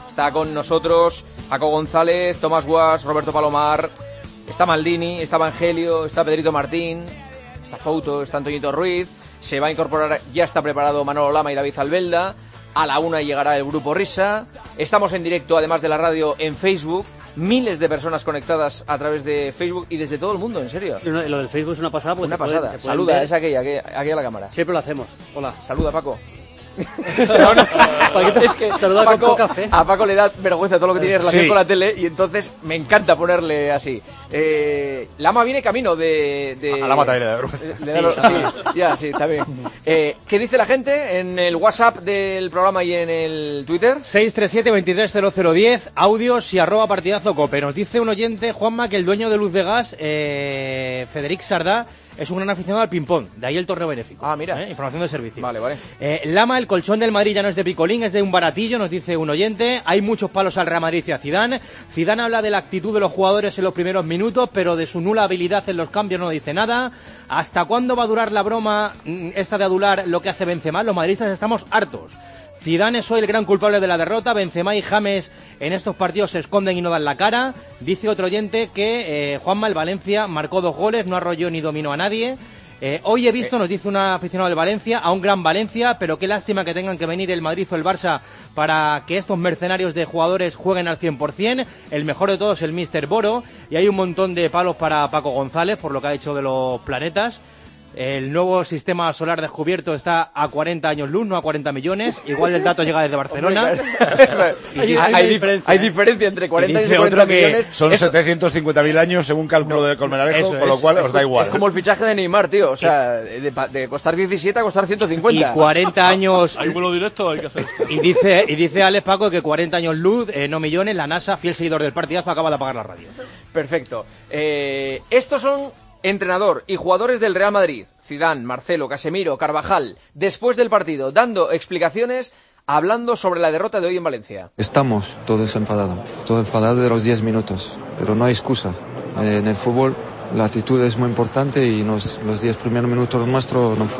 Está con nosotros Paco González, Tomás Guas, Roberto Palomar, está Maldini, está Evangelio, está Pedrito Martín, está Fouto, está Antoñito Ruiz. Se va a incorporar, ya está preparado Manolo Lama y David Albelda. A la 1 llegará el Grupo Risa. Estamos en directo, además de la radio, en Facebook. Miles de personas conectadas a través de Facebook y desde todo el mundo, en serio. Lo del Facebook es una pasada. Una pasada. Saluda, es aquella a la cámara. Siempre lo hacemos. Hola. Saluda, Paco. No. Es que a Paco le da vergüenza todo lo que tiene relación con la tele y entonces me encanta ponerle así. Lama viene camino de... A Lama también le da vergüenza. Sí, está bien. ¿Qué dice la gente en el WhatsApp del programa y en el Twitter? 637-230010, audios y @partidazocope. Nos dice un oyente, Juanma, que el dueño de Luz de Gas, Federic Sardá, es un gran aficionado al ping-pong, de ahí el torneo benéfico. Ah, mira. Información de servicio. Vale. Lama, el colchón del Madrid ya no es de picolín, es de un baratillo, nos dice un oyente. Hay muchos palos al Real Madrid y a Zidane. Zidane habla de la actitud de los jugadores en los primeros minutos, pero de su nula habilidad en los cambios no dice nada. ¿Hasta cuándo va a durar la broma esta de adular lo que hace Benzema? Los madridistas estamos hartos. Zidane es hoy el gran culpable de la derrota. Benzema y James en estos partidos se esconden y no dan la cara. Dice otro oyente que Juanma, el Valencia, marcó 2 goles, no arrolló ni dominó a nadie. Hoy he visto, nos dice un aficionado del Valencia, a un gran Valencia, pero qué lástima que tengan que venir el Madrid o el Barça para que estos mercenarios de jugadores jueguen al 100%. El mejor de todos, el Mr. Boro. Y hay un montón de palos para Paco González por lo que ha dicho de los planetas. El nuevo sistema solar descubierto está a 40 años luz, no a 40 millones. Igual el dato llega desde Barcelona. Hay diferencia entre 40 y 40 millones. Son 750.000 años según cálculo de Colmenarejo, con lo cual os da igual. Es como el fichaje de Neymar, tío. O sea, de costar 17 a costar 150. Y 40 años... ¿Hay vuelo directo? Hay que hacer. Y dice Alex, Paco, que 40 años luz, no millones. La NASA, fiel seguidor del partidazo, acaba de apagar la radio. Perfecto. Estos son... entrenador y jugadores del Real Madrid, Zidane, Marcelo, Casemiro, Carvajal, después del partido, dando explicaciones, hablando sobre la derrota de hoy en Valencia. Estamos todos enfadados de los 10 minutos, pero no hay excusa. En el fútbol la actitud es muy importante y los 10 primeros minutos nuestros no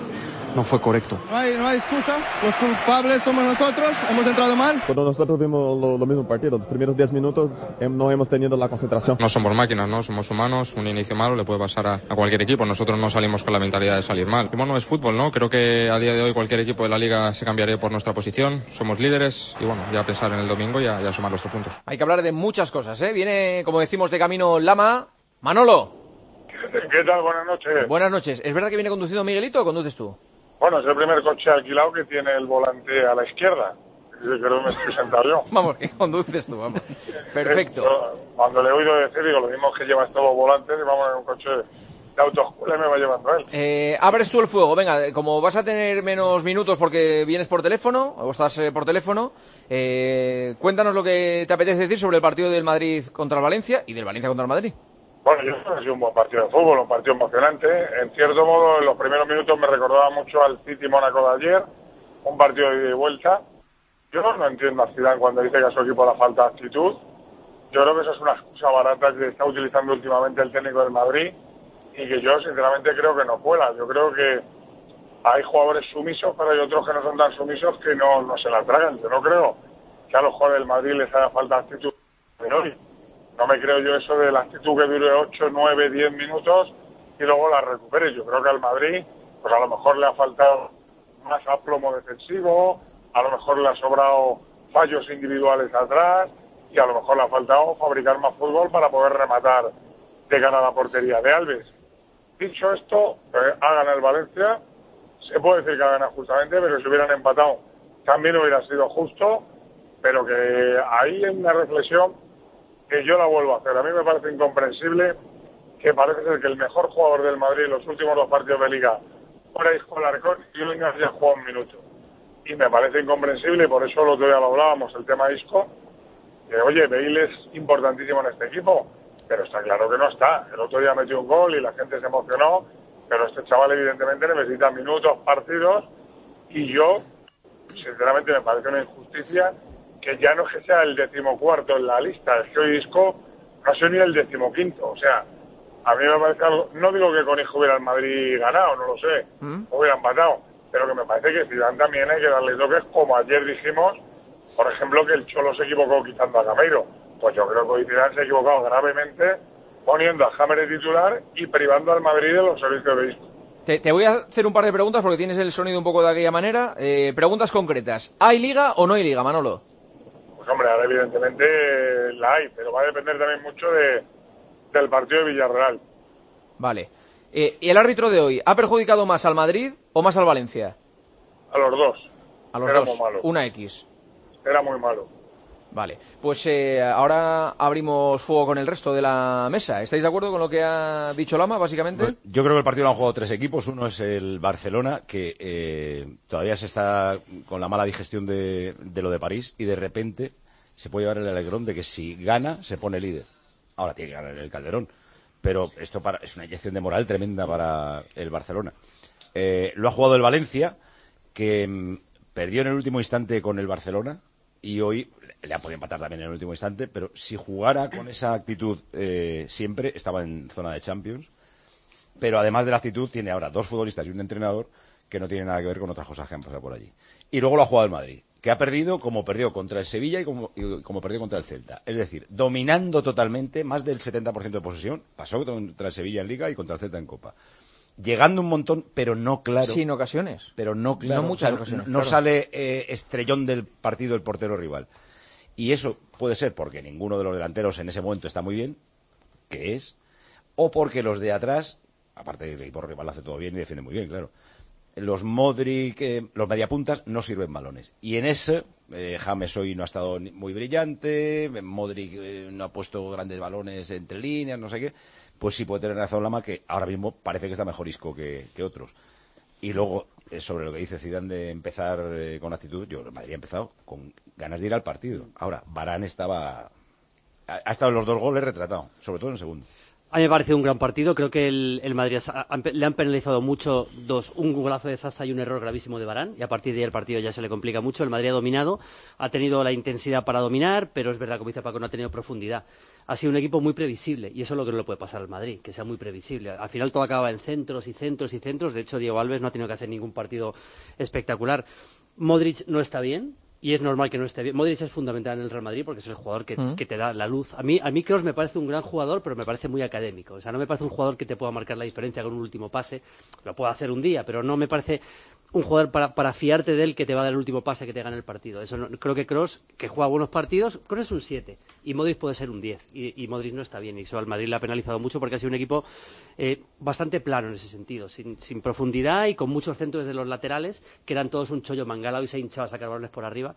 fue correcto. No hay excusa, los culpables somos nosotros, hemos entrado mal. Cuando nosotros vimos lo mismo partido, los primeros 10 minutos no hemos tenido la concentración. No somos máquinas, ¿no? Somos humanos, un inicio malo le puede pasar a cualquier equipo, nosotros no salimos con la mentalidad de salir mal. Bueno, es fútbol, ¿no? Creo que a día de hoy cualquier equipo de la Liga se cambiaría por nuestra posición, somos líderes y bueno, ya pensar en el domingo y ya sumar los 3 puntos. Hay que hablar de muchas cosas, ¿eh? Viene, como decimos, de camino Lama. Manolo. ¿Qué tal? Buenas noches. Buenas noches. ¿Es verdad que viene conduciendo Miguelito o conduces tú? Bueno, es el primer coche alquilado que tiene el volante a la izquierda. Yo creo que me estoy sentado yo. Vamos, que conduces tú, vamos. Perfecto. Cuando le he oído decir, digo, lo mismo que llevas todos los volantes y vamos en un coche de autoescuela y me va llevando él. Abres tú el fuego. Venga, como vas a tener menos minutos porque vienes por teléfono, o estás por teléfono, cuéntanos lo que te apetece decir sobre el partido del Madrid contra el Valencia y del Valencia contra el Madrid. Bueno, yo creo que ha sido un buen partido de fútbol, un partido emocionante. En cierto modo, en los primeros minutos me recordaba mucho al City Mónaco de ayer, un partido de ida y vuelta. Yo no entiendo a Zidane cuando dice que a su equipo le falta actitud. Yo creo que esa es una excusa barata que está utilizando últimamente el técnico del Madrid y que yo sinceramente creo que no cuela. Yo creo que hay jugadores sumisos, pero hay otros que no son tan sumisos que no se la tragan. Yo no creo que a los jugadores del Madrid les haga falta actitud de hoy. No me creo yo eso de la actitud que dure 8, 9, 10 minutos y luego la recupere. Yo creo que al Madrid, pues a lo mejor le ha faltado más aplomo defensivo, a lo mejor le ha sobrado fallos individuales atrás y a lo mejor le ha faltado fabricar más fútbol para poder rematar de cara a la portería de Alves. Dicho esto, ha ganado el Valencia. Se puede decir que ha ganado justamente, pero si hubieran empatado también hubiera sido justo, pero que ahí hay una reflexión que yo la vuelvo a hacer. A mí me parece incomprensible que parece ser que el mejor jugador del Madrid en los últimos 2 partidos de Liga fuera Isco Alarcón y hoy no haya jugado un minuto. Y me parece incomprensible y por eso el otro día lo hablábamos, el tema Isco, que oye, Bale es importantísimo en este equipo, pero está claro que no está. El otro día metió un gol y la gente se emocionó, pero este chaval evidentemente necesita minutos, partidos, y yo, sinceramente, me parece una injusticia que ya no es que sea el 14º en la lista, es que hoy Isco no ha sido ni el 15º, o sea, a mí me parece algo, no digo que con Isco hubiera el Madrid ganado, no lo sé, hubiera empatado, pero que me parece que Zidane también hay que darle toques, como ayer dijimos, Por ejemplo, que el Cholo se equivocó quitando a Gameiro. Pues yo creo que hoy Zidane se ha equivocado gravemente poniendo a James de titular y privando al Madrid de los servicios de vista. Te voy a hacer un par de preguntas porque tienes el sonido un poco de aquella manera. Preguntas concretas. ¿Hay liga o no hay liga, Manolo? Pues hombre, ahora evidentemente la hay, pero va a depender también mucho del partido de Villarreal. Vale. ¿Y el árbitro de hoy ha perjudicado más al Madrid o más al Valencia? A los dos. A los Era dos. muy malo. Una X. Era muy malo. Vale. Pues ahora abrimos fuego con el resto de la mesa. ¿Estáis de acuerdo con lo que ha dicho Lama, básicamente? Pues yo creo que el partido lo han jugado 3 equipos. Uno es el Barcelona, que todavía se está con la mala digestión de lo de París, y de repente se puede llevar el alegrón de que si gana, se pone líder. Ahora tiene que ganar el Calderón. Pero esto es una inyección de moral tremenda para el Barcelona. Lo ha jugado el Valencia, que perdió en el último instante con el Barcelona, y hoy le han podido empatar también en el último instante, pero si jugara con esa actitud siempre, estaba en zona de Champions. Pero además de la actitud, tiene ahora 2 futbolistas y un entrenador que no tiene nada que ver con otras cosas que han pasado por allí. Y luego lo ha jugado el Madrid, que ha perdido como perdió contra el Sevilla y como perdió contra el Celta. Es decir, dominando totalmente, más del 70% de posesión. Pasó contra el Sevilla en Liga y contra el Celta en Copa. Llegando un montón, pero no claro. Sin ocasiones. Pero no claro. No muchas ocasiones. No claro. sale estrellón del partido el portero rival. Y eso puede ser porque ninguno de los delanteros en ese momento está muy bien, que es, o porque los de atrás, aparte de que el equipo rival lo hace todo bien y defiende muy bien, claro, los Modric, los mediapuntas, no sirven balones. Y en ese, James hoy no ha estado muy brillante, Modric no ha puesto grandes balones entre líneas, no sé qué, pues sí puede tener razón Lama, que ahora mismo parece que está mejor Isco que otros. Y luego, sobre lo que dice Zidane de empezar con actitud, yo me había empezado con ganas de ir al partido. Ahora, Varane ha estado en los 2 goles retratado, sobre todo en el segundo. A mí me ha parecido un gran partido. Creo que el Madrid le han penalizado mucho un golazo de Zaza y un error gravísimo de Varane, y a partir de ahí el partido ya se le complica mucho. El Madrid ha dominado, ha tenido la intensidad para dominar, pero es verdad, como dice Paco, no ha tenido profundidad. Ha sido un equipo muy previsible, y eso es lo que no le puede pasar al Madrid, que sea muy previsible. Al final todo acaba en centros y centros y centros. De hecho, Diego Alves no ha tenido que hacer ningún partido espectacular. Modric no está bien, y es normal que no esté bien. Modric es fundamental en el Real Madrid porque es el jugador que te da la luz. A mí Kroos me parece un gran jugador, pero me parece muy académico. O sea, no me parece un jugador que te pueda marcar la diferencia con un último pase. Lo puede hacer un día, pero no me parece un jugador para fiarte de él, que te va a dar el último pase que te gane el partido. Eso no, creo que Kroos, que juega buenos partidos, Kroos es un 7 y Modric puede ser un 10, y Modric no está bien, y eso al Madrid le ha penalizado mucho porque ha sido un equipo bastante plano en ese sentido, sin profundidad y con muchos centros de los laterales que eran todos un chollo mangala. Hoy se ha hinchado a sacar balones por arriba.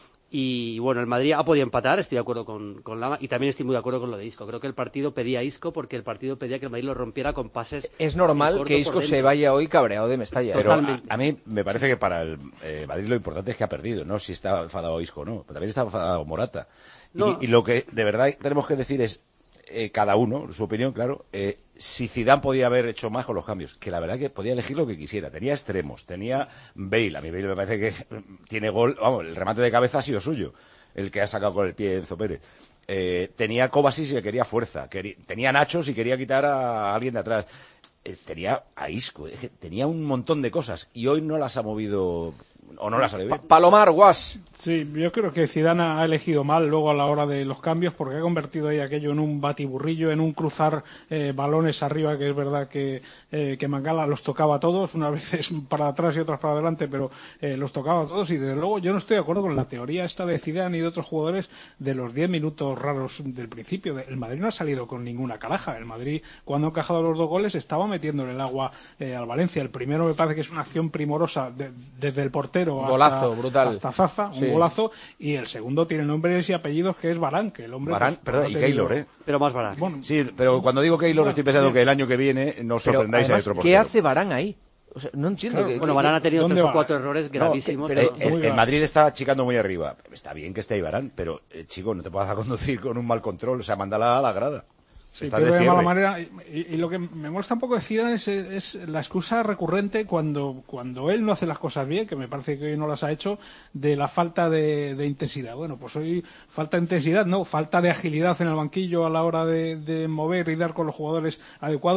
Y bueno, el Madrid ha podido empatar, estoy de acuerdo con Lama, y también estoy muy de acuerdo con lo de Isco. Creo que el partido pedía a Isco porque el partido pedía que el Madrid lo rompiera con pases. Es normal que Isco se vaya hoy cabreado de Mestalla. Pero a mí me parece que para el Madrid lo importante es que ha perdido, no si está enfadado Isco o no. Pero también está enfadado Morata. No. Y lo que de verdad tenemos que decir es, cada uno, su opinión, claro, si Zidane podía haber hecho más con los cambios, que la verdad que podía elegir lo que quisiera. Tenía extremos, tenía Bale. A mí Bale me parece que tiene gol, vamos, el remate de cabeza ha sido suyo, el que ha sacado con el pie Enzo Pérez. Tenía Kovacic y quería fuerza, tenía Nachos y quería quitar a alguien de atrás. Tenía a Isco, tenía un montón de cosas y hoy no las ha movido o no las ha salido bien. Palomar, Guas. Sí, yo creo que Zidane ha elegido mal luego a la hora de los cambios, porque ha convertido ahí aquello en un batiburrillo, en un cruzar balones arriba, que es verdad que Mangala los tocaba a todos, unas veces para atrás y otras para adelante, pero los tocaba a todos, y desde luego yo no estoy de acuerdo con la teoría esta de Zidane y de otros jugadores de los 10 minutos raros del principio. El Madrid no ha salido con ninguna caraja. El Madrid, cuando ha encajado los 2 goles, estaba metiéndole el agua al Valencia. El primero me parece que es una acción primorosa desde el portero hasta Zaza, sí. Un golazo, y el segundo tiene nombres y apellidos, que es Varane, que el hombre... Varane, perdón, y Keylor, Pero más Varane. Bueno, sí, pero cuando digo Keylor estoy pensando que el año que viene no os sorprendáis a otro portero. ¿Qué hace Varane ahí? O sea, no entiendo. Claro, Varane ha tenido 3 o 4 errores gravísimos. Pero el Madrid está achicando muy arriba. Está bien que esté ahí Varane, pero chico, no te puedas conducir con un mal control, o sea, mándala a la grada. Sí, pero de mala manera, y lo que me molesta un poco de Zidane es la excusa recurrente cuando él no hace las cosas bien, que me parece que hoy no las ha hecho, de la falta de intensidad. Bueno, pues hoy falta de intensidad, no, falta de agilidad en el banquillo a la hora de mover y dar con los jugadores adecuados.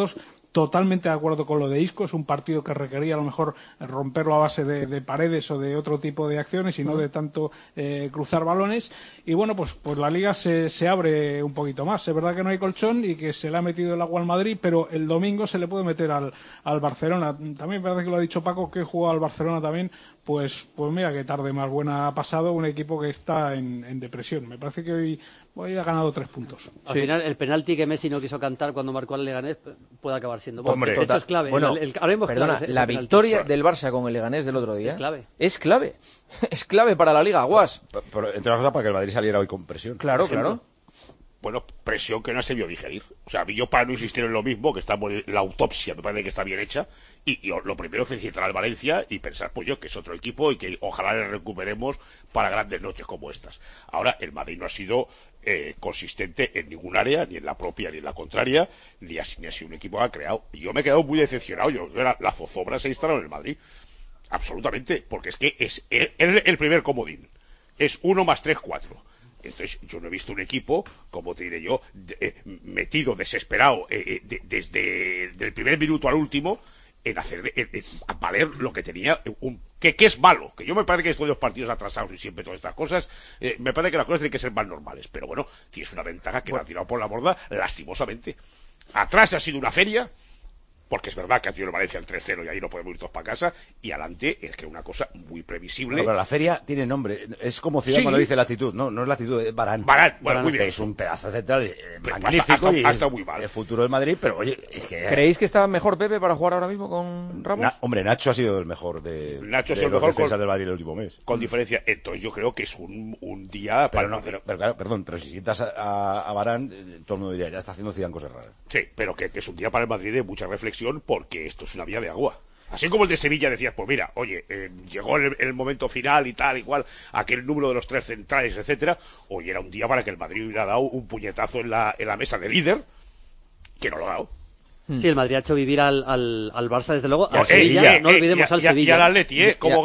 totalmente de acuerdo con lo de Isco, es un partido que requería a lo mejor romperlo a base de Paredes o de otro tipo de acciones y no de tanto cruzar balones. Y bueno, pues la Liga se abre un poquito más. Es verdad que no hay colchón y que se le ha metido el agua al Madrid, pero el domingo se le puede meter al Barcelona. También parece que lo ha dicho Paco, que jugó al Barcelona también. Pues mira qué tarde más buena ha pasado un equipo que está en depresión. Me parece que hoy ha ganado 3 puntos. Al final, el penalti que Messi no quiso cantar cuando marcó al Leganés puede acabar siendo. Hombre, esto es clave. Bueno, perdona, la victoria del Barça con el Leganés del otro día es clave. Es clave para la Liga, Guas. Pero, entre otras cosas, para que el Madrid saliera hoy con presión. Claro. Bueno, presión que no se vio digerir. O sea, yo para no insistir en lo mismo, que está la autopsia me parece que está bien hecha, y lo primero es felicitar al Valencia y pensar, pues yo, que es otro equipo y que ojalá le recuperemos para grandes noches como estas. Ahora, el Madrid no ha sido consistente en ningún área, ni en la propia ni en la contraria, ni ha sido un equipo que ha creado. Y yo me he quedado muy decepcionado. La zozobra se instaló en el Madrid. Absolutamente, porque es que es el primer comodín. Es 1 más 3, 4. Entonces, yo no he visto un equipo, como te diré yo, metido, desesperado, desde el primer minuto al último, en hacer a valer lo que tenía, que es malo. Que yo me parece que después de los partidos atrasados y siempre todas estas cosas, me parece que las cosas tienen que ser más normales. Pero bueno, tienes una ventaja que la ha tirado por la borda, lastimosamente. Atrás ha sido una feria, porque es verdad que ha tenido el Valencia el 3-0 y ahí no podemos ir todos para casa, y adelante es que es una cosa muy previsible. Pero la feria tiene nombre, es como Zidane cuando dice la actitud, no es la actitud, es Varane. Bueno, muy bien. Es un pedazo central magnífico y hasta muy mal. El futuro del Madrid, pero oye, es que... ¿Creéis que está mejor Pepe para jugar ahora mismo con Ramos? Hombre, Nacho ha sido el mejor de los defensas del Madrid el último mes. Con diferencia, entonces yo creo que es un día... Pero si sientas a Varane, todo el mundo diría, ya está haciendo Zidane cosas raras. Sí, pero que es un día para el Madrid de mucha reflexión, porque esto es una vía de agua. Así como el de Sevilla decías, pues mira, oye, llegó el momento final y tal, igual, aquel número de los 3 centrales, etcétera. Hoy era un día para que el Madrid hubiera dado un puñetazo en la mesa de líder, que no lo ha dado. Sí, el Madrid ha hecho vivir al Barça, desde luego. Al Sevilla, no olvidemos al Sevilla. Y al Atleti, Bueno,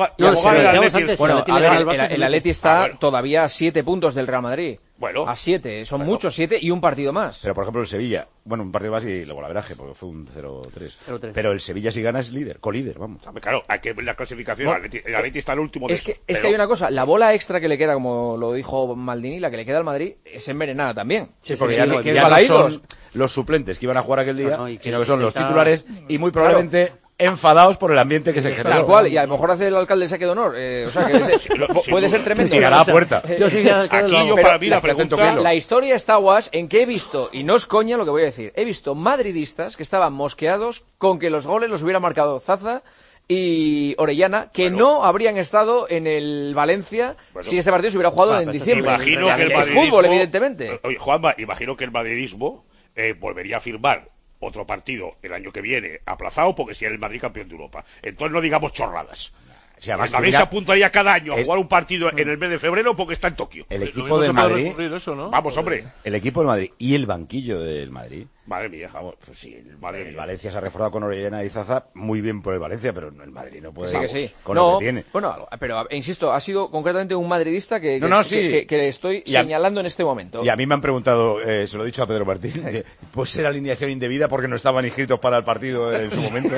el Atleti está todavía a 7 puntos del Real Madrid. Bueno, a 7, son muchos, 7 y un partido más. Pero por ejemplo el Sevilla, un partido más y luego la veraje, porque fue un 0-3. Pero el Sevilla si gana es líder, colíder, vamos. Claro, hay que ver la clasificación. El Atleti está el último de que hay una cosa, la bola extra que le queda, como lo dijo Maldini, la que le queda al Madrid, es envenenada también. Sí, porque ya no son los suplentes que iban a jugar aquel día, sino que son los titulares y muy probablemente... enfadados por el ambiente que se genera. Tal cual, y a lo mejor hace el alcalde saque de honor. O sea, que puede ser tremendo. Llegará a puerta. Yo soy para mí la historia está, Guas, en que he visto, y no es coña lo que voy a decir, he visto madridistas que estaban mosqueados con que los goles los hubiera marcado Zaza y Orellana, que no habrían estado en el Valencia si este partido se hubiera jugado en diciembre. Imagino que el madridismo, es fútbol, evidentemente. Oye, Juanma, imagino que el madridismo volvería a firmar otro partido el año que viene aplazado porque si era el Madrid campeón de Europa. Entonces no digamos chorradas. Sí, el Madrid se apuntaría cada año a jugar un partido en el mes de febrero porque está en Tokio. El equipo del Madrid... Eso, ¿no? Vamos, hombre. El equipo del Madrid y el banquillo del Madrid... Madre mía. Vamos, pues sí, el Valencia se ha reforzado con Orellana y Zaza, muy bien por el Valencia, pero el Madrid no puede con lo que tiene. Bueno, pero insisto, ha sido concretamente un madridista que le estoy señalando en este momento. Y a mí me han preguntado, se lo he dicho a Pedro Martín, pues era alineación indebida porque no estaban inscritos para el partido en su momento.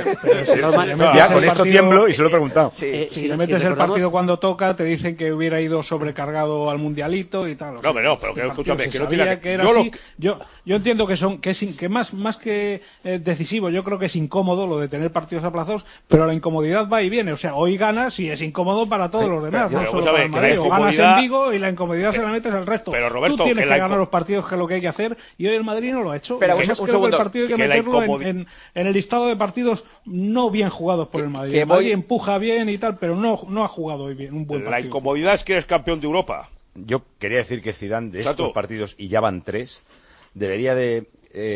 Ya con esto tiemblo y se lo he preguntado. Si le metes el partido cuando toca, te dicen que hubiera ido sobrecargado al mundialito y tal. Pero escúchame, que no tiene que era yo entiendo que más que decisivo, yo creo que es incómodo lo de tener partidos aplazados, pero la incomodidad va y viene. O sea, hoy ganas y es incómodo para todos los demás, no solo para el Madrid. O ganas en Vigo y la incomodidad se la metes al resto. Pero Roberto, tú tienes que ganar los partidos, que es lo que hay que hacer, y hoy el Madrid no lo ha hecho. Pero un segundo, el partido hay que meterlo en el listado de partidos no bien jugados por el Madrid. El Madrid empuja bien y tal, pero no ha jugado hoy bien un buen partido. La incomodidad es que eres campeón de Europa. Yo quería decir que Zidane, de estos partidos, y ya van 3, debería de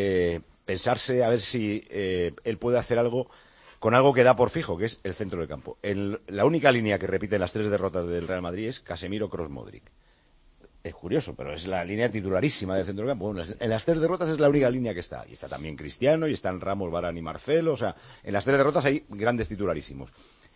pensarse a ver si él puede hacer algo con algo que da por fijo, que es el centro del campo. La única línea que repiten las 3 derrotas del Real Madrid es Casemiro, Kroos, Modric. Es curioso, pero es la línea titularísima del centro del campo. Bueno, en las 3 derrotas es la única línea que está. Y está también Cristiano, y están Ramos, Varane y Marcelo. O sea, en las 3 derrotas hay grandes titularísimos.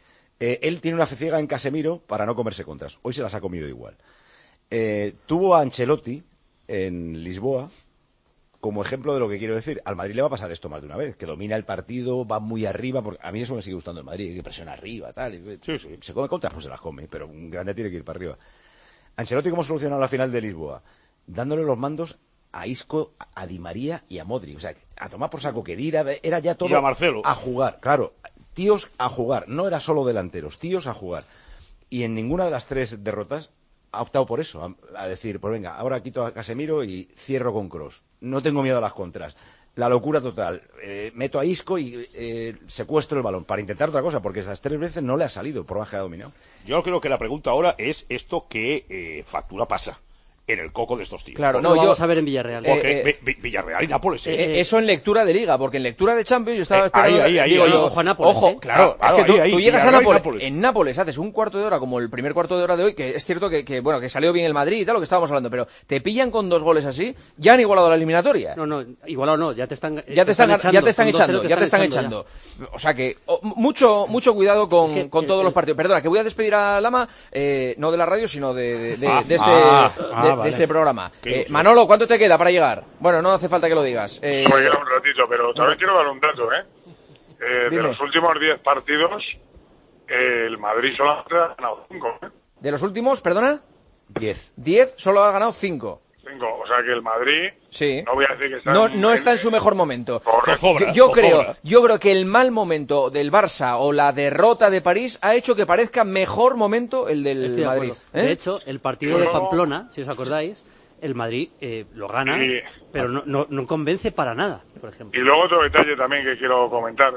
Él tiene una fe ciega en Casemiro para no comerse contras. Hoy se las ha comido igual. Tuvo a Ancelotti en Lisboa como ejemplo de lo que quiero decir. Al Madrid le va a pasar esto más de una vez, que domina el partido, va muy arriba, porque a mí eso me sigue gustando el Madrid, que presiona arriba, tal. Se come contra, pues se las come, pero un grande tiene que ir para arriba. Ancelotti, ¿cómo solucionó la final de Lisboa? Dándole los mandos a Isco, a Di María y a Modric. O sea, a tomar por saco, que era ya todo y a Marcelo. A jugar, claro. Tíos a jugar, no era solo delanteros, tíos a jugar. Y en ninguna de las 3 derrotas ha optado por eso, a decir, pues venga, ahora quito a Casemiro y cierro con Kroos. No tengo miedo a las contras. La locura total. Meto a Isco y secuestro el balón para intentar otra cosa, porque esas 3 veces no le ha salido, por más que ha dominado. Yo creo que la pregunta ahora es esto que factura pasa en el coco de estos tíos. Claro, no, vamos a ver en Villarreal. Villarreal y Nápoles. Eso en lectura de Liga, porque en lectura de Champions yo estaba esperando... Ahí, ojo a Nápoles. Ojo, claro, es que tú llegas a Nápoles, en Nápoles haces un cuarto de hora, como el primer cuarto de hora de hoy, que es cierto que salió bien el Madrid y tal, lo que estábamos hablando, pero te pillan con 2 goles así, ya han igualado la eliminatoria. No, igualado no, ya te están echando. O sea que, mucho cuidado con todos los partidos. Perdona, que voy a despedir a Lama, no de la radio, sino de este programa. Manolo, ¿cuánto te queda para llegar? Bueno, no hace falta que lo digas. Me queda un ratito, pero también quiero dar un dato, de los últimos 10 partidos, el Madrid solamente ha ganado 5, ¿De los últimos, perdona? 10. 10, solo ha ganado 5. 5, o sea que el Madrid, no voy a decir que está no está en su mejor momento. Correcto. Yo creo que el mal momento del Barça o la derrota de París ha hecho que parezca mejor momento el del Madrid. De hecho, el partido de Pamplona, si os acordáis, el Madrid lo gana, pero no convence para nada, por ejemplo. Y luego otro detalle también que quiero comentar.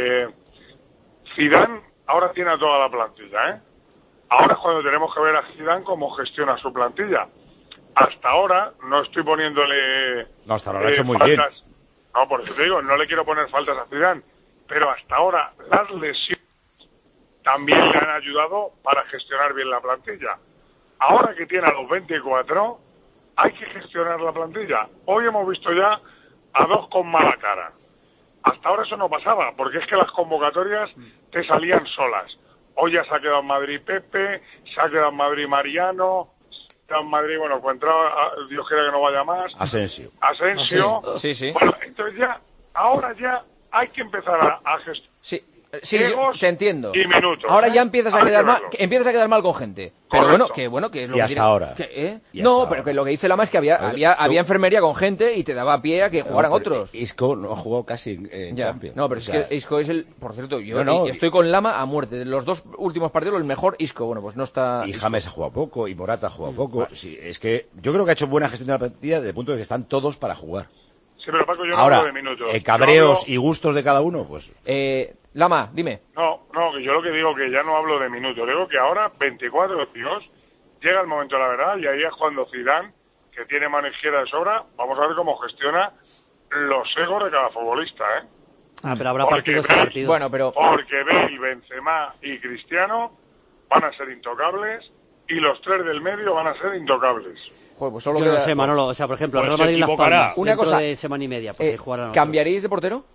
Zidane ahora tiene a toda la plantilla, Ahora es cuando tenemos que ver a Zidane cómo gestiona su plantilla. Hasta ahora no estoy poniéndole... No, hasta ahora lo ha hecho muy faltas. bien. No, por eso te digo, no le quiero poner faltas a Zidane, pero hasta ahora las lesiones también le han ayudado para gestionar bien la plantilla. Ahora que tiene a los 24, hay que gestionar la plantilla. Hoy hemos visto ya a 2 con mala cara. Hasta ahora eso no pasaba, porque es que las convocatorias te salían solas. Hoy ya se ha quedado en Madrid Pepe, se ha quedado en Madrid Mariano, se ha quedado en Madrid, bueno, pues Dios quiera que no vaya más. Asensio. Sí. Bueno, entonces ahora ya hay que empezar a gestionar. Sí, te entiendo. Y minutos. Ahora ya empiezas a quedar mal con gente. Pero bueno, que es lo y que hasta ahora. Pero que lo que dice Lama es que había enfermería con gente y te daba pie a que jugaran otros. Isco no ha jugado casi en Champions. No, pero es que Isco es por cierto, yo estoy con Lama a muerte. De los 2 últimos partidos, el mejor Isco. Bueno, pues no está... Y James ha jugado poco, y Morata ha jugado poco. Vale. Sí, es que yo creo que ha hecho buena gestión de la plantilla desde el punto de que están todos para jugar. Sí, pero Paco, yo no ahora, hablo de minutos. Cabreos y gustos de cada uno, pues... Lama, dime. No, que yo lo que digo que ya no hablo de minutos. Digo que ahora, 24 tíos, llega el momento de la verdad y ahí es cuando Zidane, que tiene mano izquierda de sobra, vamos a ver cómo gestiona los egos de cada futbolista, pero habrá partidos a partidos. Bueno, pero... Porque Bale, Benzema y Cristiano van a ser intocables y los 3 del medio van a ser intocables. Pues solo yo no sé, Manolo, o sea, por ejemplo, Real Madrid Las Palmas, una cosa de semana y media, ¿cambiaríais de portero?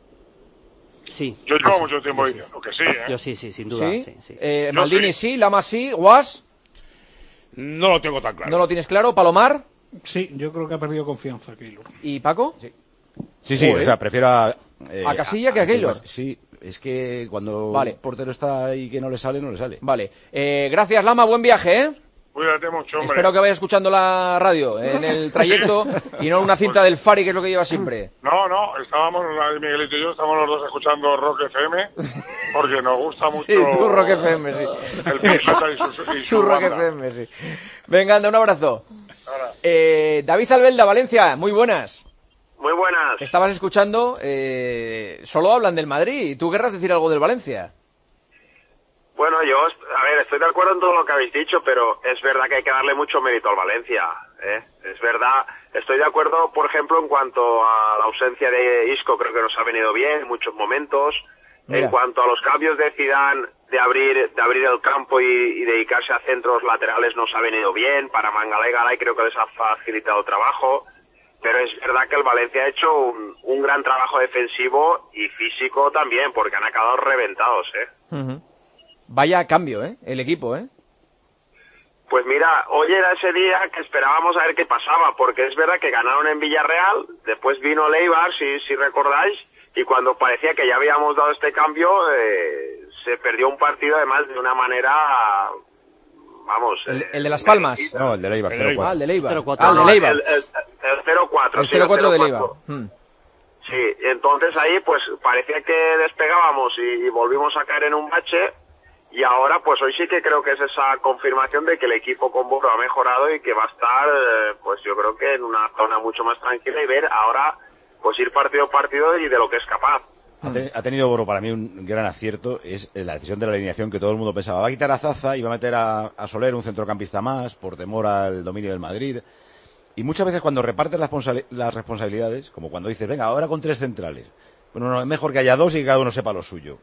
Sí. Yo llevo mucho tiempo diciendo que sí, Yo sí, sin duda. Sí. Maldini sí, Lama sí, Guas. No lo tengo tan claro. ¿No lo tienes claro? ¿Palomar? Sí, yo creo que ha perdido confianza Keylor. ¿Y Paco? Sí, o sea, prefiero a Casilla que a Keylor. Sí, es que cuando el portero está ahí que no le sale, no le sale. Vale. Gracias, Lama, buen viaje, Cuídate mucho, hombre. Espero que vayas escuchando la radio en el trayecto y no una cinta del Fari, que es lo que lleva siempre. No, estábamos, Miguelito y yo, estamos los 2 escuchando Rock FM, porque nos gusta mucho... Sí, tú Rock FM, sí. El Pirata y su Rock FM, sí. Venga, anda, un abrazo. David Albelda, Valencia, muy buenas. Muy buenas. Estabas escuchando, solo hablan del Madrid. ¿Tú querrás decir algo del Valencia? Bueno, yo, estoy de acuerdo en todo lo que habéis dicho, pero es verdad que hay que darle mucho mérito al Valencia, Es verdad, estoy de acuerdo, por ejemplo, en cuanto a la ausencia de Isco, creo que nos ha venido bien en muchos momentos. Mira. En cuanto a los cambios de Zidane, de abrir el campo y dedicarse a centros laterales, nos ha venido bien. Para Mangala y Garay creo que les ha facilitado el trabajo. Pero es verdad que el Valencia ha hecho un gran trabajo defensivo y físico también, porque han acabado reventados, Vaya cambio, el equipo, Pues mira, hoy era ese día que esperábamos a ver qué pasaba, porque es verdad que ganaron en Villarreal, después vino Leibar, si recordáis, y cuando parecía que ya habíamos dado este cambio, se perdió un partido además de una manera, vamos... ¿El de Las Palmas? No, el de Leibar, 0-4. Ah, el de Leibar. 0-4. Ah, el de Leibar. El 0-4. El 0-4 de Leibar. Sí, entonces ahí pues parecía que despegábamos y volvimos a caer en un bache, y ahora pues hoy sí que creo que es esa confirmación de que el equipo con Boro ha mejorado y que va a estar pues yo creo que en una zona mucho más tranquila y ver ahora pues ir partido a partido y de lo que es capaz. Ha tenido Boro para mí un gran acierto, es la decisión de la alineación que todo el mundo pensaba. Va a quitar a Zaza y va a meter a Soler, un centrocampista más, por temor al dominio del Madrid. Y muchas veces cuando repartes las responsabilidades, como cuando dices, venga, ahora con 3 centrales. Bueno, no, es mejor que haya 2 y que cada uno sepa lo suyo.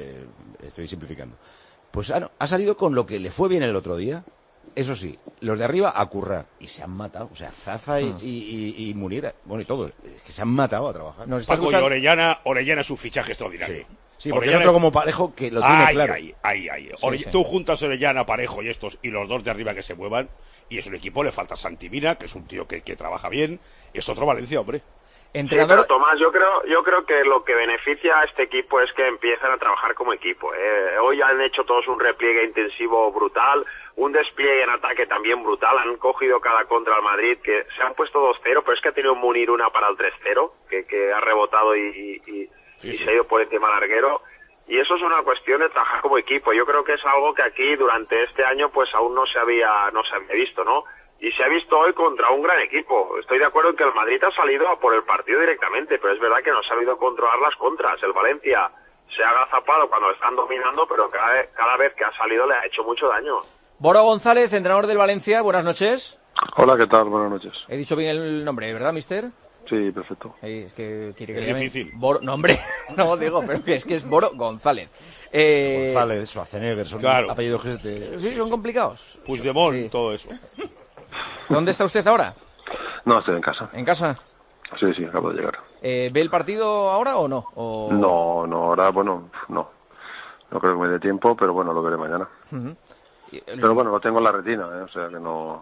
Estoy simplificando. Pues ha salido con lo que le fue bien el otro día. Eso sí, los de arriba a currar. Y se han matado. O sea, Zaza y Munir, bueno, y todos, que se han matado a trabajar. Paco y Orellana es un fichaje extraordinario. Sí, porque es otro como Parejo que lo tiene claro. Sí. Tú juntas Orellana, Parejo y estos, y los dos de arriba que se muevan, y es un equipo, le falta Santi Mina, que es un tío que trabaja bien, es otro Valencia, hombre. Entrenador... Sí, pero Tomás, yo creo que lo que beneficia a este equipo es que empiezan a trabajar como equipo. Hoy han hecho todos un repliegue intensivo brutal, un despliegue en ataque también brutal, han cogido cada contra al Madrid, que se han puesto 2-0, pero es que ha tenido Munir una para el 3-0, que ha rebotado y se ha ido por encima al larguero. Y eso es una cuestión de trabajar como equipo. Yo creo que es algo que aquí durante este año pues aún no se había visto, ¿no? Y se ha visto hoy contra un gran equipo. Estoy de acuerdo en que el Madrid ha salido a por el partido directamente, pero es verdad que no ha sabido controlar las contras. El Valencia se ha agazapado cuando están dominando, pero cada vez que ha salido le ha hecho mucho daño. Boro González, entrenador del Valencia, buenas noches. Hola, ¿qué tal? Buenas noches. He dicho bien el nombre, ¿verdad, mister? Sí, perfecto. Es que quiere que le llame Boro... No, hombre, no digo, pero es que es Boro González. González, Schwarzenegger, son apellidos que sí, son complicados. Puigdemont, todo eso. ¿Dónde está usted ahora? No, estoy en casa. ¿En casa? Sí, acabo de llegar. ¿Ve el partido ahora o no? No, ahora, bueno, no. No creo que me dé tiempo, pero bueno, lo veré mañana. Pero bueno, lo tengo en la retina, o sea que no...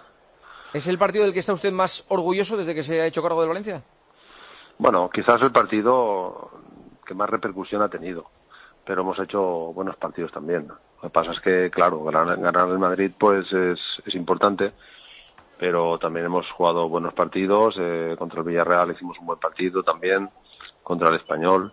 ¿Es el partido del que está usted más orgulloso desde que se ha hecho cargo del Valencia? Bueno, quizás el partido que más repercusión ha tenido, pero hemos hecho buenos partidos también. Lo que pasa es que, claro, ganar el Madrid pues es importante, pero también hemos jugado buenos partidos. Contra el Villarreal hicimos un buen partido también, contra el Español.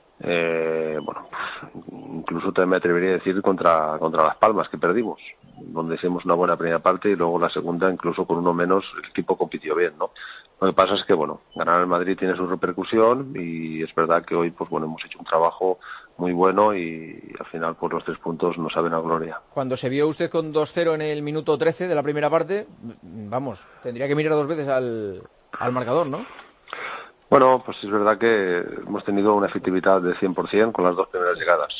Bueno, incluso te me atrevería a decir contra Las Palmas, que perdimos, donde hicimos una buena primera parte y luego la segunda, incluso con uno menos, el equipo compitió bien, ¿no? Lo que pasa es que, bueno, ganar el Madrid tiene su repercusión y es verdad que hoy, pues bueno, hemos hecho un trabajo muy bueno y al final, pues los 3 puntos nos saben a gloria. Cuando se vio usted con 2-0 en el minuto 13 de la primera parte, vamos, tendría que mirar 2 veces al marcador, ¿no? Bueno, pues es verdad que hemos tenido una efectividad de 100% con las 2 primeras llegadas.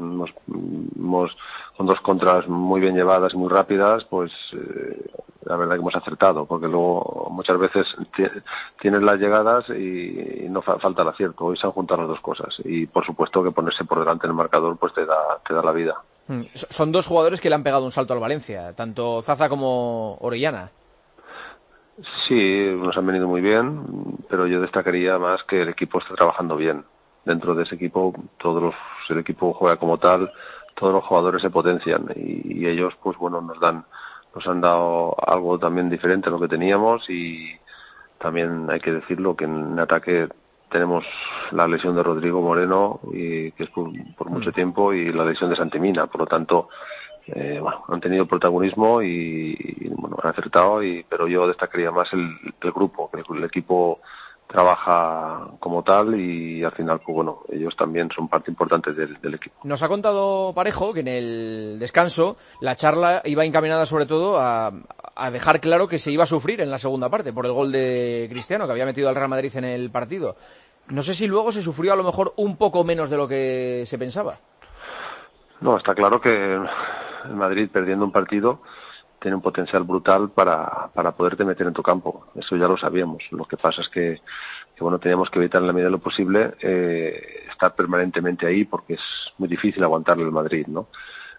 Con 2 contras muy bien llevadas y muy rápidas, pues la verdad que hemos acertado, porque luego muchas veces tienes las llegadas y no falta el acierto. Hoy se han juntado las 2 cosas y por supuesto que ponerse por delante en el marcador pues te da la vida. Son 2 jugadores que le han pegado un salto al Valencia, tanto Zaza como Orellana. Sí, nos han venido muy bien, pero yo destacaría más que el equipo está trabajando bien. Dentro de ese equipo, el equipo juega como tal, todos los jugadores se potencian y ellos, pues bueno, nos han dado algo también diferente a lo que teníamos y también hay que decirlo que en ataque tenemos la lesión de Rodrigo Moreno, que es por mucho tiempo, y la lesión de Santi Mina, por lo tanto... bueno, han tenido protagonismo y bueno, han acertado, pero yo destacaría más el grupo, que el equipo trabaja como tal y al final, pues bueno, ellos también son parte importante del equipo. Nos ha contado Parejo que en el descanso la charla iba encaminada sobre todo a dejar claro que se iba a sufrir en la segunda parte por el gol de Cristiano, que había metido al Real Madrid en el partido. No sé si luego se sufrió a lo mejor un poco menos de lo que se pensaba. No, está claro que el Madrid, perdiendo un partido, tiene un potencial brutal para poderte meter en tu campo. Eso ya lo sabíamos. Lo que pasa es que bueno, teníamos que evitar en la medida de lo posible estar permanentemente ahí, porque es muy difícil aguantarle el Madrid, ¿no?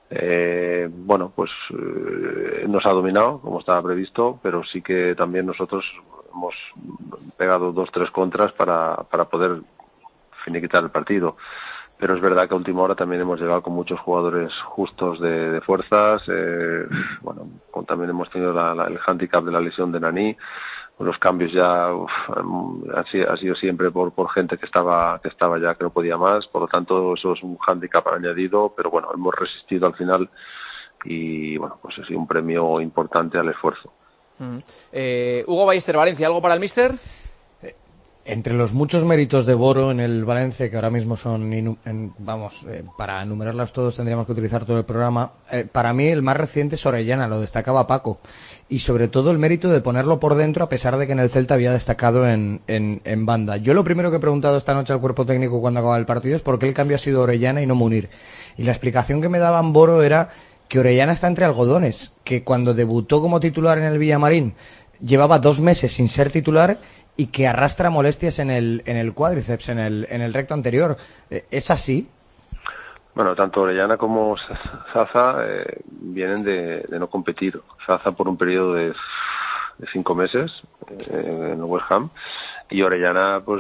Bueno, pues nos ha dominado como estaba previsto, pero sí que también nosotros hemos pegado 2-3 contras para poder finiquitar el partido. Pero es verdad que a última hora también hemos llegado con muchos jugadores justos de fuerzas. Bueno, también hemos tenido el hándicap de la lesión de Nani. Los cambios ya ha sido siempre por gente que estaba ya que no podía más. Por lo tanto, eso es un hándicap añadido. Pero bueno, hemos resistido al final y bueno, pues ha sido un premio importante al esfuerzo. Hugo Ballester, Valencia, ¿algo para el míster? Entre los muchos méritos de Boro en el Valencia, que ahora mismo son, para enumerarlos todos tendríamos que utilizar todo el programa, para mí el más reciente es Orellana, lo destacaba Paco, y sobre todo el mérito de ponerlo por dentro a pesar de que en el Celta había destacado en banda. Yo lo primero que he preguntado esta noche al cuerpo técnico cuando acaba el partido es por qué el cambio ha sido Orellana y no Munir, y la explicación que me daban Boro era que Orellana está entre algodones, que cuando debutó como titular en el Villamarín llevaba 2 meses sin ser titular y que arrastra molestias en el cuádriceps, en el recto anterior. ¿Es así? Bueno, tanto Orellana como Zaza vienen de no competir. Zaza por un periodo de 5 meses en el West Ham y Orellana pues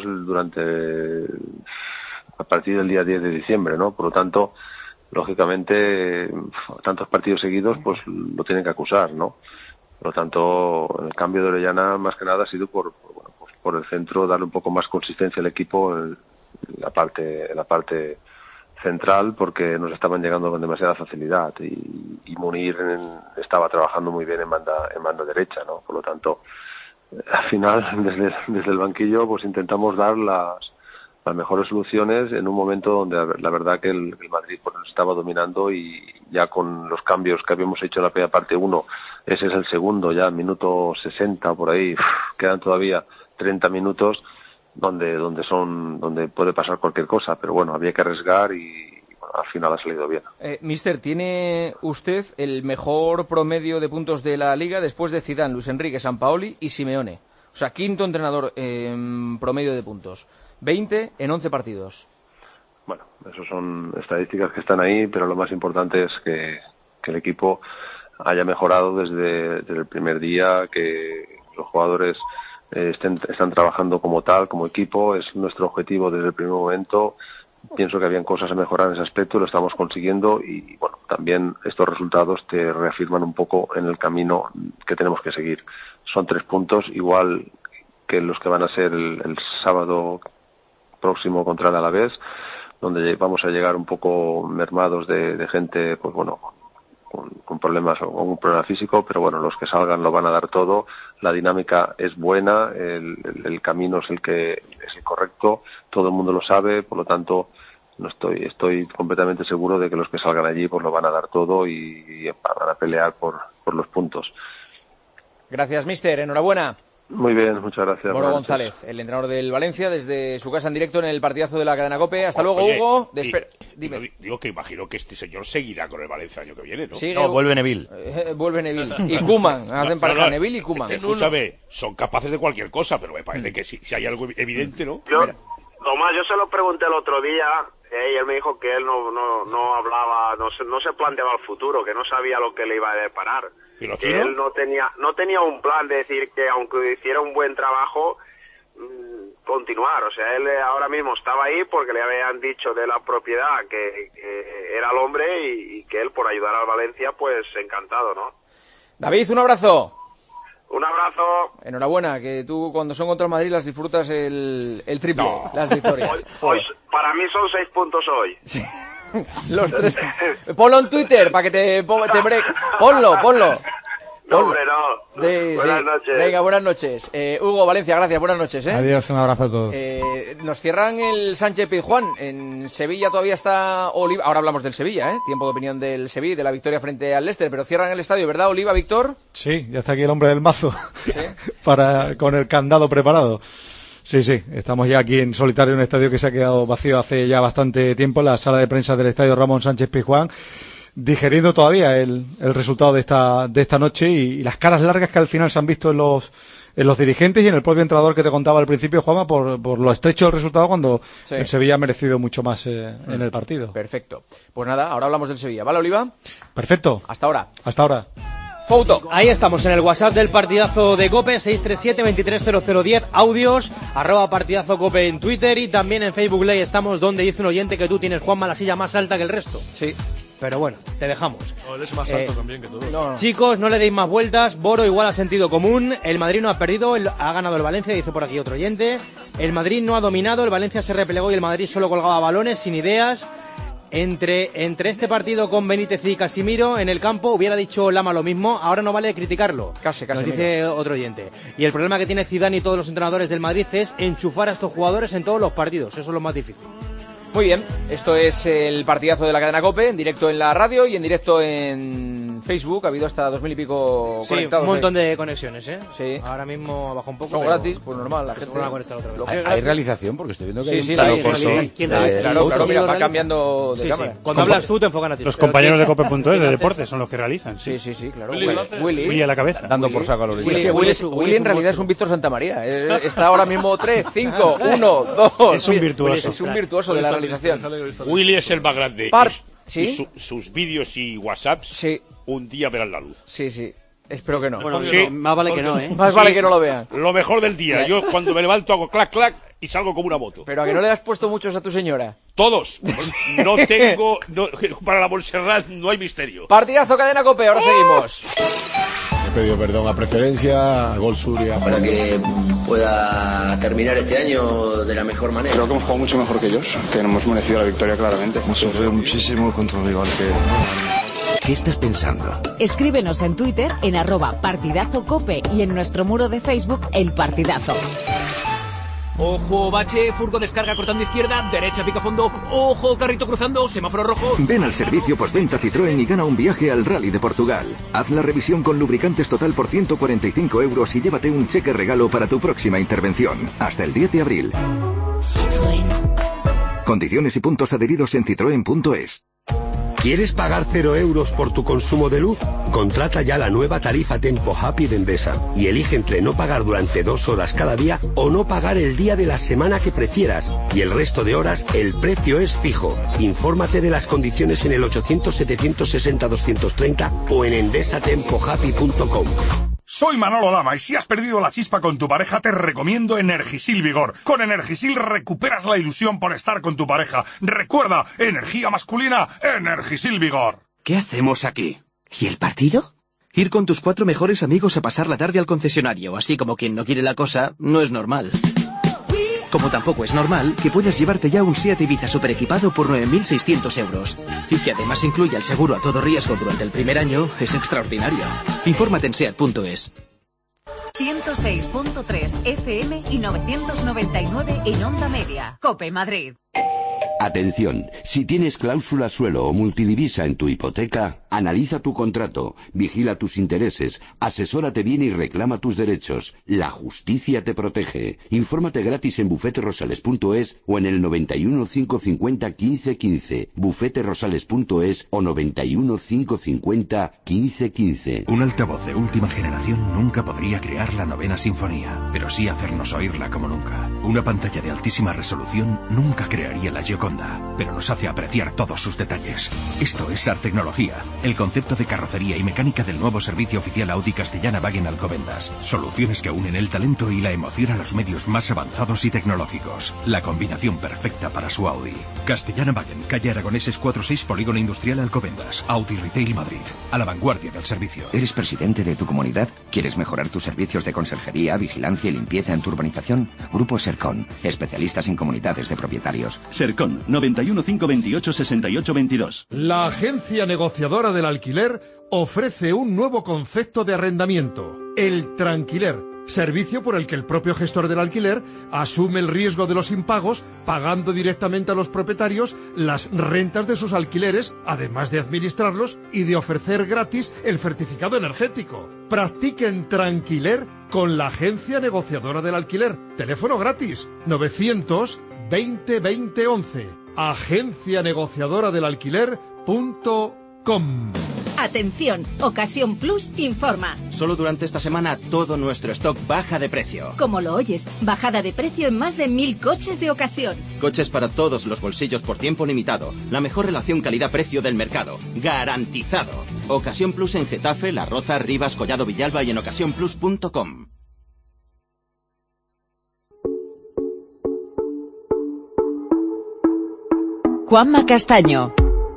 a partir del día 10 de diciembre, ¿no? Por lo tanto, lógicamente, tantos partidos seguidos pues lo tienen que acusar, ¿no? Por lo tanto, el cambio de Orellana más que nada ha sido por el centro, darle un poco más consistencia al equipo en la parte central, porque nos estaban llegando con demasiada facilidad y Munir estaba trabajando muy bien en banda derecha, ¿no? Por lo tanto, al final desde el banquillo pues intentamos dar las mejores soluciones en un momento donde la verdad que el Madrid pues nos estaba dominando y ya con los cambios que habíamos hecho en la primera parte 1, ese es el segundo, ya minuto 60 por ahí, quedan todavía 30 minutos donde puede pasar cualquier cosa, pero bueno, había que arriesgar y bueno, al final ha salido bien. Mister, ¿tiene usted el mejor promedio de puntos de la Liga después de Zidane, Luis Enrique, Sampaoli y Simeone? O sea, quinto entrenador en promedio de puntos. 20 en 11 partidos. Bueno, eso son estadísticas que están ahí, pero lo más importante es que el equipo haya mejorado desde el primer día, que los jugadores están trabajando como tal, como equipo. Es nuestro objetivo desde el primer momento. Pienso que habían cosas a mejorar en ese aspecto, lo estamos consiguiendo y bueno, también estos resultados te reafirman un poco en el camino que tenemos que seguir. Son 3 puntos, igual que los que van a ser el sábado próximo contra el Alavés, donde vamos a llegar un poco mermados de gente, pues bueno, con problemas o un problema físico, pero bueno, los que salgan lo van a dar todo. La dinámica es buena, el camino es el correcto, todo el mundo lo sabe, por lo tanto estoy completamente seguro de que los que salgan allí pues lo van a dar todo y van a pelear por los puntos. Gracias, mister, enhorabuena. Muy bien, muchas gracias. Moro González, el entrenador del Valencia, desde su casa en directo en el partidazo de la cadena COPE. Hasta luego, oye, Hugo. Dime. Digo que imagino que este señor seguirá con el Valencia el año que viene, ¿no? No, vuelve Neville. Vuelve Neville. Y Koeman, hacen pareja Neville y Koeman. Escúchame, son capaces de cualquier cosa, pero me parece que si hay algo evidente, ¿no? Tomás, yo se lo pregunté el otro día y él me dijo que él no hablaba, no se planteaba el futuro, que no sabía lo que le iba a deparar. Que él no tenía un plan de decir que aunque hiciera un buen trabajo, continuar. O sea, él ahora mismo estaba ahí porque le habían dicho de la propiedad que era el hombre y que él, por ayudar al Valencia, pues encantado, ¿no? David, un abrazo. Un abrazo. Enhorabuena, que tú cuando son contra el Madrid las disfrutas el triple, las victorias. Hoy, para mí son 6 puntos hoy. Sí. Los 3. Ponlo en Twitter para que te break. Ponlo. No, hombre, no. Sí, buenas noches. Venga, buenas noches. Hugo, Valencia, gracias, buenas noches. Adiós, un abrazo a todos. Nos cierran el Sánchez Pizjuán. En Sevilla todavía está Oliva. Ahora hablamos del Sevilla, tiempo de opinión del Sevilla, de la victoria frente al Leicester, pero cierran el estadio, ¿verdad, Oliva, Víctor? Sí, ya está aquí el hombre del mazo. ¿Sí? con el candado preparado. Sí, estamos ya aquí en solitario en un estadio que se ha quedado vacío hace ya bastante tiempo, la sala de prensa del estadio Ramón Sánchez Pizjuán, digeriendo todavía el resultado de esta noche y las caras largas que al final se han visto en los dirigentes y en el propio entrenador que te contaba al principio, Juanma, por lo estrecho del resultado cuando el Sevilla ha merecido mucho más en el partido. Perfecto. Pues nada, ahora hablamos del Sevilla. ¿Vale, Oliva? Perfecto. Hasta ahora. Hasta ahora. Foto. Ahí estamos en el WhatsApp del partidazo de COPE, 637-230010, audios, @partidazo COPE en Twitter y también en Facebook Live estamos, donde dice un oyente que tú tienes, Juanma, la silla más alta que el resto. Sí. Pero bueno, te dejamos. Él es más alto también que todos. No. Chicos, no le deis más vueltas. Boro igual a sentido común. El Madrid no ha perdido, ha ganado el Valencia, dice por aquí otro oyente. El Madrid no ha dominado, el Valencia se replegó y el Madrid solo colgaba balones, sin ideas. Entre este partido con Benítez y Casimiro en el campo hubiera dicho Lama lo mismo, ahora no vale criticarlo. Casi. Nos dice otro oyente. Y el problema que tiene Zidane y todos los entrenadores del Madrid es enchufar a estos jugadores en todos los partidos, eso es lo más difícil. Muy bien, esto es el partidazo de la cadena COPE, en directo en la radio y en directo en Facebook. Ha habido hasta 2000 y pico conectados. Un montón de conexiones, ¿eh? Sí. Ahora mismo baja un poco. Son gratis, pues normal. La gente va a conectar otra vez. ¿Hay realización? Porque estoy viendo que sí, hay un plano claro, mira, va cambiando de cámara. Sí. Cuando hablas tú te enfocan a ti. Los compañeros de COPE.es de deportes son los que realizan. Sí, claro. Willy a la cabeza. Dando por saco a los Willy en realidad es un Víctor Santamaría. Está ahora mismo 3, 5, 1, 2. Es un virtuoso. Es un virtuoso de la realización. Willy es el más grande. ¿Sí? Y sus vídeos y WhatsApps un día verán la luz. Sí. Espero que no. Bueno, más vale que no, ¿eh? Más vale que no lo vean. Lo mejor del día. Yo cuando me levanto hago clac, clac y salgo como una moto. Pero ¿a que no le has puesto muchos a tu señora? Todos. No tengo... para la Montserrat no hay misterio. Partidazo cadena COPE, ahora seguimos. He pedido perdón a Preferencia, a Gol Suria. Para que pueda terminar este año de la mejor manera. Creo que hemos jugado mucho mejor que ellos, que hemos merecido la victoria claramente. Hemos sufrido muchísimo contra un rival que... ¿Qué estás pensando? Escríbenos en Twitter en @partidazocope y en nuestro muro de Facebook El Partidazo. Ojo, bache, furgo descarga cortando izquierda, derecha pica fondo, ojo, carrito cruzando, semáforo rojo. Ven al servicio postventa Citroën y gana un viaje al Rally de Portugal. Haz la revisión con lubricantes total por 145 € y llévate un cheque regalo para tu próxima intervención. Hasta el 10 de abril. Citroën. Condiciones y puntos adheridos en citroen.es. ¿Quieres pagar 0 € por tu consumo de luz? Contrata ya la nueva tarifa Tempo Happy de Endesa y elige entre no pagar durante 2 horas cada día o no pagar el día de la semana que prefieras, y el resto de horas el precio es fijo. Infórmate de las condiciones en el 800-760-230 o en endesatempohappy.com. Soy Manolo Lama y si has perdido la chispa con tu pareja te recomiendo Energisil Vigor. Con Energisil recuperas la ilusión por estar con tu pareja. Recuerda, energía masculina, Energisil Vigor. ¿Qué hacemos aquí? ¿Y el partido? Ir con tus 4 mejores amigos a pasar la tarde al concesionario, así como quien no quiere la cosa, no es normal. Como tampoco es normal que puedas llevarte ya un SEAT Ibiza super equipado por 9.600 €. Y que además incluya el seguro a todo riesgo durante el primer año, es extraordinario. Infórmate en SEAT.es. 106.3 FM y 999 en Onda Media. COPE Madrid. Atención, si tienes cláusula suelo o multidivisa en tu hipoteca, analiza tu contrato, vigila tus intereses, asesórate bien y reclama tus derechos. La justicia te protege. Infórmate gratis en bufeterosales.es o en el 91 550 15 15, bufeterosales.es o 91 550 15 15. Un altavoz de última generación nunca podría crear la 9ª sinfonía, pero sí hacernos oírla como nunca. Una pantalla de altísima resolución nunca crearía la Gioconda, pero nos hace apreciar todos sus detalles. Esto es Art Tecnología, el concepto de carrocería y mecánica del nuevo servicio oficial Audi Castellana Wagen Alcobendas. Soluciones que unen el talento y la emoción a los medios más avanzados y tecnológicos. La combinación perfecta para su Audi. Castellana Wagen, calle Aragoneses 46, Polígono Industrial Alcobendas. Audi Retail Madrid, a la vanguardia del servicio. ¿Eres presidente de tu comunidad? ¿Quieres mejorar tus servicios de conserjería, vigilancia y limpieza en tu urbanización? Grupo Sercon, especialistas en comunidades de propietarios. Sercon, 91 528 68 22. La agencia negociadora del alquiler ofrece un nuevo concepto de arrendamiento, el tranquiler, servicio por el que el propio gestor del alquiler asume el riesgo de los impagos, pagando directamente a los propietarios las rentas de sus alquileres, además de administrarlos y de ofrecer gratis el certificado energético. Practiquen tranquiler con la agencia negociadora del alquiler. Teléfono gratis, 900 20 20 11. Agencia negociadora del alquiler.com. Atención, Ocasión Plus informa. Solo durante esta semana todo nuestro stock baja de precio. Como lo oyes, bajada de precio en más de 1000 coches de ocasión. Coches para todos los bolsillos por tiempo limitado. La mejor relación calidad-precio del mercado. Garantizado. Ocasión Plus en Getafe, La Roza, Rivas, Collado Villalba y en ocasiónplus.com. Juanma Castaño.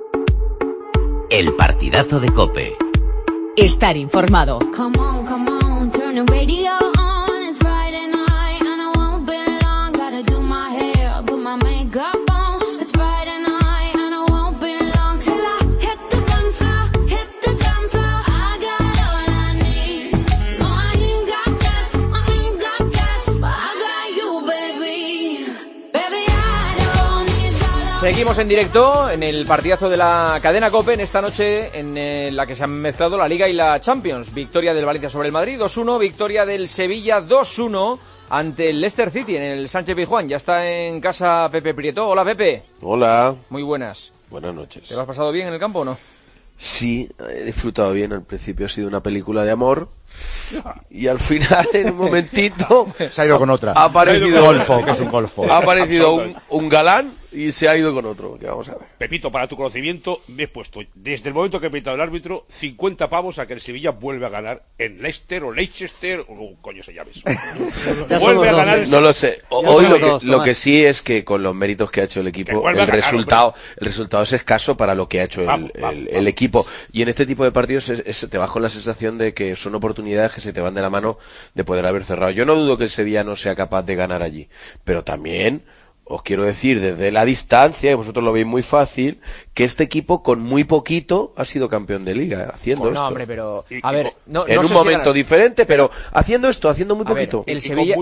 El partidazo de COPE. Estar informado. Come on, turn the radio on. It's Friday night and I won't be long. Gotta do my hair, put my makeup on. It's Friday night and I won't be long till I hit the dance floor, hit the dance floor. I got all I need. No, I ain't got cash, but I got you, baby. Baby, I don't need dollars. Seguimos en directo en el partidazo de la cadena COPE en esta noche en la que se han mezclado la Liga y la Champions. Victoria del Valencia sobre el Madrid 2-1, victoria del Sevilla 2-1 ante el Leicester City en el Sánchez Pizjuán. Ya está en casa Pepe Prieto. Hola, Pepe. Hola. Muy buenas. Buenas noches. ¿Te lo has pasado bien en el campo o no? Sí, he disfrutado bien. Al principio ha sido una película de amor y al final, en un momentito, se ha ido con otra. Ha aparecido golfo, que es un golfo. Ha aparecido un galán y se ha ido con otro. Que vamos a ver. Pepito, para tu conocimiento, me he puesto, desde el momento que ha pitado el árbitro, 50 pavos a que el Sevilla vuelve a ganar en Leicester o Leicester o coño se llame eso. Vuelve a ganar. No lo sé. Hoy lo que sí es que con los méritos que ha hecho el equipo, el resultado es escaso para lo que ha hecho el equipo. Y en este tipo de partidos te vas con la sensación de que son oportunidades que se te van de la mano de poder haber cerrado. Yo no dudo que el Sevilla no sea capaz de ganar allí, pero también os quiero decir desde la distancia, y vosotros lo veis muy fácil, que este equipo con muy poquito ha sido campeón de Liga haciendo esto. No, hombre, pero a ver, en un momento diferente, pero haciendo esto, haciendo muy poquito. El Sevilla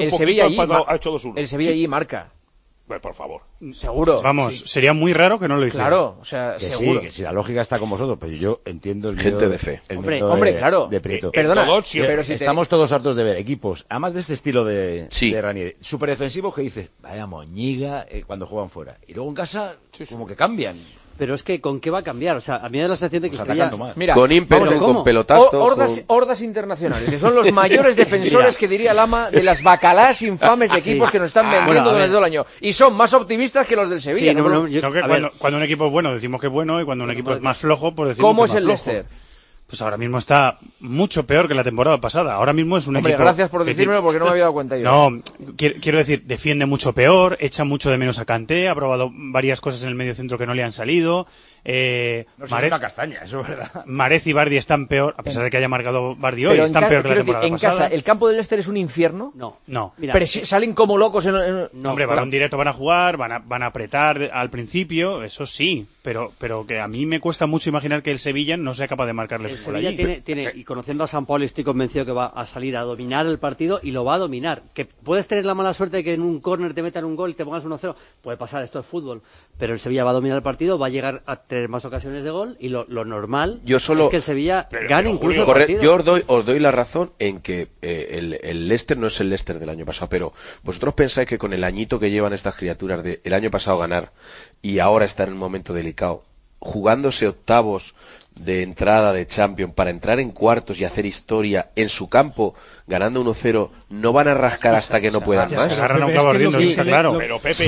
allí marca. Pues por favor. Seguro. Vamos, sería muy raro que no lo hiciera. Claro, o sea, que seguro. Sí, que si la lógica está con vosotros, pero yo entiendo el gente de fe. Hombre, claro. De Prieto. Perdona, pero si estamos todos hartos de ver equipos, además de este estilo de Ranieri, súper defensivos que dices, vaya moñiga cuando juegan fuera. Y luego en casa, como que cambian. Pero es que, ¿con qué va a cambiar? O sea, a mí me da la sensación de que Sevilla... Mira, con ímpetu, con pelotazo... Hordas internacionales, que son los mayores defensores que diría Lama de las bacalás infames de equipos que nos están vendiendo durante todo el año. Y son más optimistas que los del Sevilla. Cuando un equipo es bueno decimos que es bueno y cuando un equipo es más flojo pues decimos que es más flojo. ¿Cómo es el Leicester? Pues ahora mismo está mucho peor que la temporada pasada. Ahora mismo es un equipo... gracias por decírmelo porque no me había dado cuenta yo. No, quiero decir, defiende mucho peor, echa mucho de menos a Kanté, ha probado varias cosas en el medio centro que no le han salido. No sé si es una castaña, eso es verdad. Marez y Vardy están peor, a pesar de que haya marcado Vardy hoy, están peor que la temporada pasada. En casa, ¿el campo del Leicester es un infierno? No. Mira, pero salen como locos No, hombre, balón directo van a jugar, van a apretar al principio, eso sí, pero que a mí me cuesta mucho imaginar que el Sevilla no sea capaz de marcarles por allí. Y conociendo a San Paulo estoy convencido que va a salir a dominar el partido y lo va a dominar. Que puedes tener la mala suerte de que en un córner te metan un gol y te pongas 1-0, puede pasar, esto es fútbol, pero el Sevilla va a dominar el partido, va a llegar a tener más ocasiones de gol y lo normal es que el Sevilla gane incluso el partido. Yo os doy la razón en que el Leicester no es el Leicester del año pasado, pero vosotros pensáis que con el añito que llevan estas criaturas de el año pasado ganar y ahora estar en un momento delicado, jugándose octavos de entrada de Champions para entrar en cuartos y hacer historia en su campo ganando 1-0, no van a rascar hasta que no puedan más. Se agarran a un clavo ardiendo, eso está claro. Pero Pepe,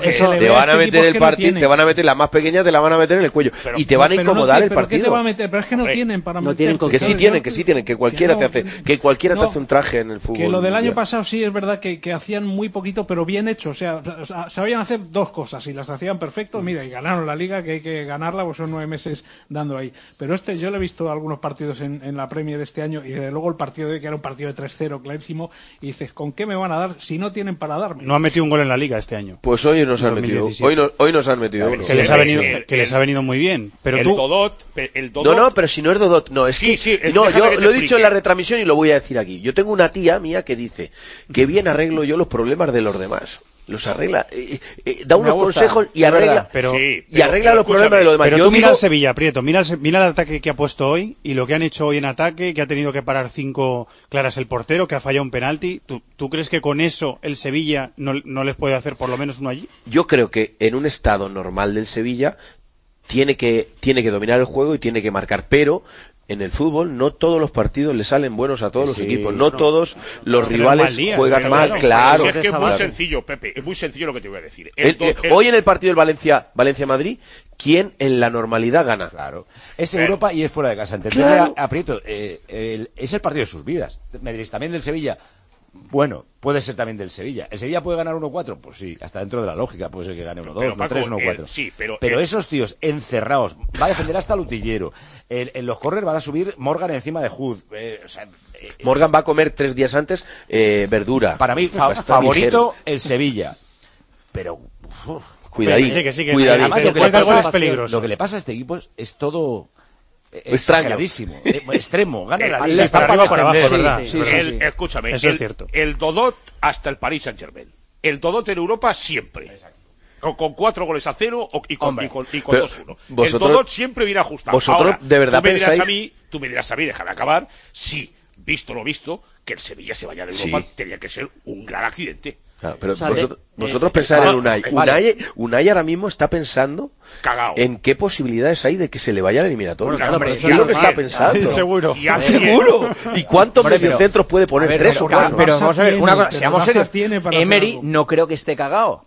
te van a meter el partido, te van a meter la más pequeña, te la van a meter en el cuello y te van a incomodar el partido. Te va a meter? Pero es que no tienen para meter. Que sí tienen, que cualquiera te hace un traje en el fútbol. Que lo del año pasado sí es verdad que hacían muy poquito, pero bien hecho, o sea, sabían hacer dos cosas y las hacían perfecto, mira, y ganaron la Liga, que hay que ganarla, pues son 9 meses dando ahí. Pero yo le he visto algunos partidos en la Premier este año y desde luego el partido de hoy, que era un partido de 3-0 clarísimo, y dices, ¿con qué me van a dar si no tienen para darme? No han metido un gol en la Liga este año. Pues hoy nos han metido. Hoy nos han metido uno. Que les ha venido muy bien. Pero el Dodot. No, pero si no es Dodot, no, es que yo lo he dicho en la retransmisión y lo voy a decir aquí. Yo tengo una tía mía que dice que bien arreglo yo los problemas de los demás. Los arregla, da unos consejos y arregla, arregla los problemas de los demás. Pero tú mira al Sevilla, Prieto, mira el ataque que ha puesto hoy y lo que han hecho hoy en ataque, que ha tenido que parar 5 claras el portero, que ha fallado un penalti. ¿Tú crees que con eso el Sevilla no les puede hacer por lo menos uno allí? Yo creo que en un estado normal del Sevilla tiene que dominar el juego y tiene que marcar, pero en el fútbol no todos los partidos le salen buenos a todos los equipos, no todos los rivales juegan mal, claro. Es que es muy sencillo, Pepe, es muy sencillo lo que te voy a decir. Hoy en el partido del Valencia-Madrid, ¿quién en la normalidad gana? Claro. Es Europa y es fuera de casa. Entenderle a Prieto, es el partido de sus vidas. Me diréis, también del Sevilla. Bueno, puede ser también del Sevilla. ¿El Sevilla puede ganar 1-4? Pues sí, hasta dentro de la lógica. Puede ser que gane 1-2, 1-3, 1-4. Sí, pero esos tíos encerrados, va a defender hasta Lutillero. En los corners van a subir Morgan encima de Hood. Morgan va a comer 3 días antes verdura. Para mí, favorito el Sevilla. Pero... Cuidadín. Cuidadín. Lo que le pasa a este equipo es todo... exageradísimo, extremo, gana la liga, está para arriba para abajo, ¿verdad? Sí. Escúchame, eso es cierto. El Dodot hasta el Paris Saint-Germain. El Dodot en Europa siempre. Con 4-0 y con 2-1. El Dodot siempre viene ajustado. Vosotros, ahora, de verdad, tú me dirás a mí, déjame acabar, sí, visto lo visto, que el Sevilla se vaya de Europa tenía que ser un gran accidente. Claro, pero vosotros pensáis en Unai. Unai ahora mismo está pensando en qué posibilidades hay de que se le vaya al eliminatorio. ¿Qué es lo que está pensando? Seguro. Seguro. ¿Y cuántos mediocentros puede poner? 3 o 4. Pero vamos a ver, una cosa, seamos serios. Emery no creo que esté cagado.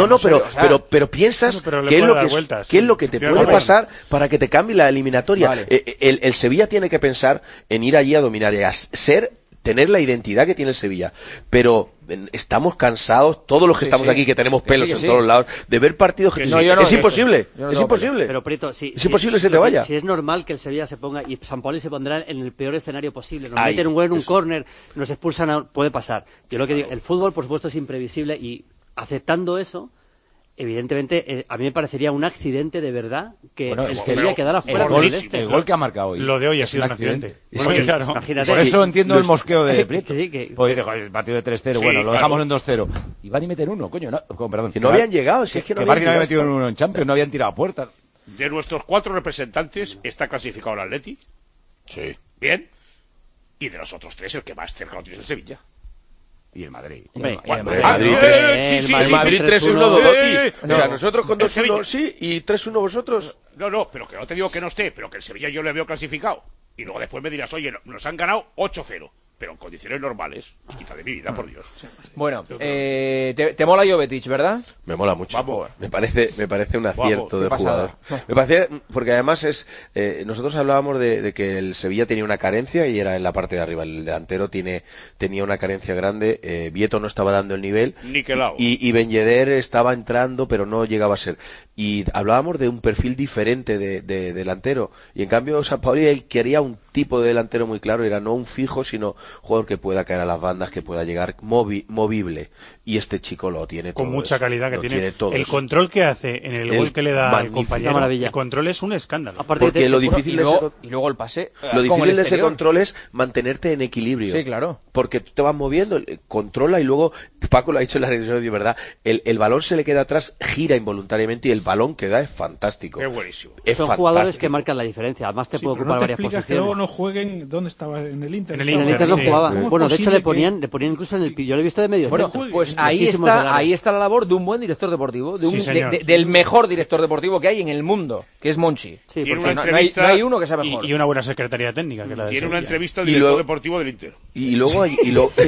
Pero piensas qué es lo que te puede pasar para que te cambie la eliminatoria. Vale. El Sevilla tiene que pensar en ir allí a dominar y a tener la identidad que tiene el Sevilla, pero estamos cansados, todos los que estamos aquí, que tenemos pelos en todos lados, de ver partidos que es imposible, es imposible. Pero Prieto, es imposible que se te vaya. Si es normal que el Sevilla se ponga, y San Paoli se pondrá en el peor escenario posible, nos meten un gol en un córner, nos expulsan, puede pasar. Yo lo que digo, el fútbol por supuesto es imprevisible y aceptando eso, evidentemente, a mí me parecería un accidente de verdad que el Sevilla quedara fuera del el gol que ha marcado hoy. Lo de hoy ha sido un accidente. Bueno, imagínate. Por eso entiendo el mosqueo de Prieto. Pues dice, el partido de 3-0, bueno, lo dejamos en 2-0. Y van y meten uno, coño. Perdón. Que no habían llegado, si es que no habían metido uno en Champions, no habían tirado a puertas. De nuestros 4 representantes está clasificado el Atleti. Sí. Bien. Y de los otros 3, el que más cerca lo tiene es el Sevilla. Y el Madrid. El Madrid 3-1 Dodoti. O sea, nosotros con 2-1 sí y 3-1 vosotros. No, pero que no te digo que no esté, pero que el Sevilla yo le veo clasificado. Y luego después me dirás, oye, nos han ganado 8-0. Pero en condiciones normales, quita de mi vida, por Dios. Bueno, te mola Jovetic, ¿verdad? Me mola mucho. Me parece un acierto de jugador. Me parece, porque además nosotros hablábamos de que el Sevilla tenía una carencia y era en la parte de arriba. El delantero tenía una carencia grande. Vieto no estaba dando el nivel. Y Ben Yedder estaba entrando, pero no llegaba a ser. Y hablábamos de un perfil diferente de delantero. Y en cambio, San Paoli él quería un tipo de delantero muy claro, era no un fijo, sino jugador que pueda caer a las bandas, que pueda llegar movible. Y este chico lo tiene todo. Con mucha calidad que tiene. Todo el control que hace en el gol que le da al compañero, el control es un escándalo. Porque lo difícil y luego el pase. Lo difícil de ese control es mantenerte en equilibrio. Sí, claro. Porque tú te vas moviendo, controla y luego, Paco lo ha dicho en la reunión de verdad, el balón se le queda atrás, gira involuntariamente y el balón que da es fantástico. Qué buenísimo. Son jugadores que marcan la diferencia. Además te puede ocupar varias posiciones. Que luego no jueguen. ¿Dónde estaba? En el Inter. En el Inter no jugaba. Bueno, de hecho le ponían incluso en el... Yo lo he visto de medio centro. Pues ahí está la labor de un buen director deportivo, del mejor director deportivo que hay en el mundo, que es Monchi. Sí, porque no hay uno que sea mejor. Y una buena secretaría técnica. Que tiene una entrevista del director deportivo del Inter. Y luego hay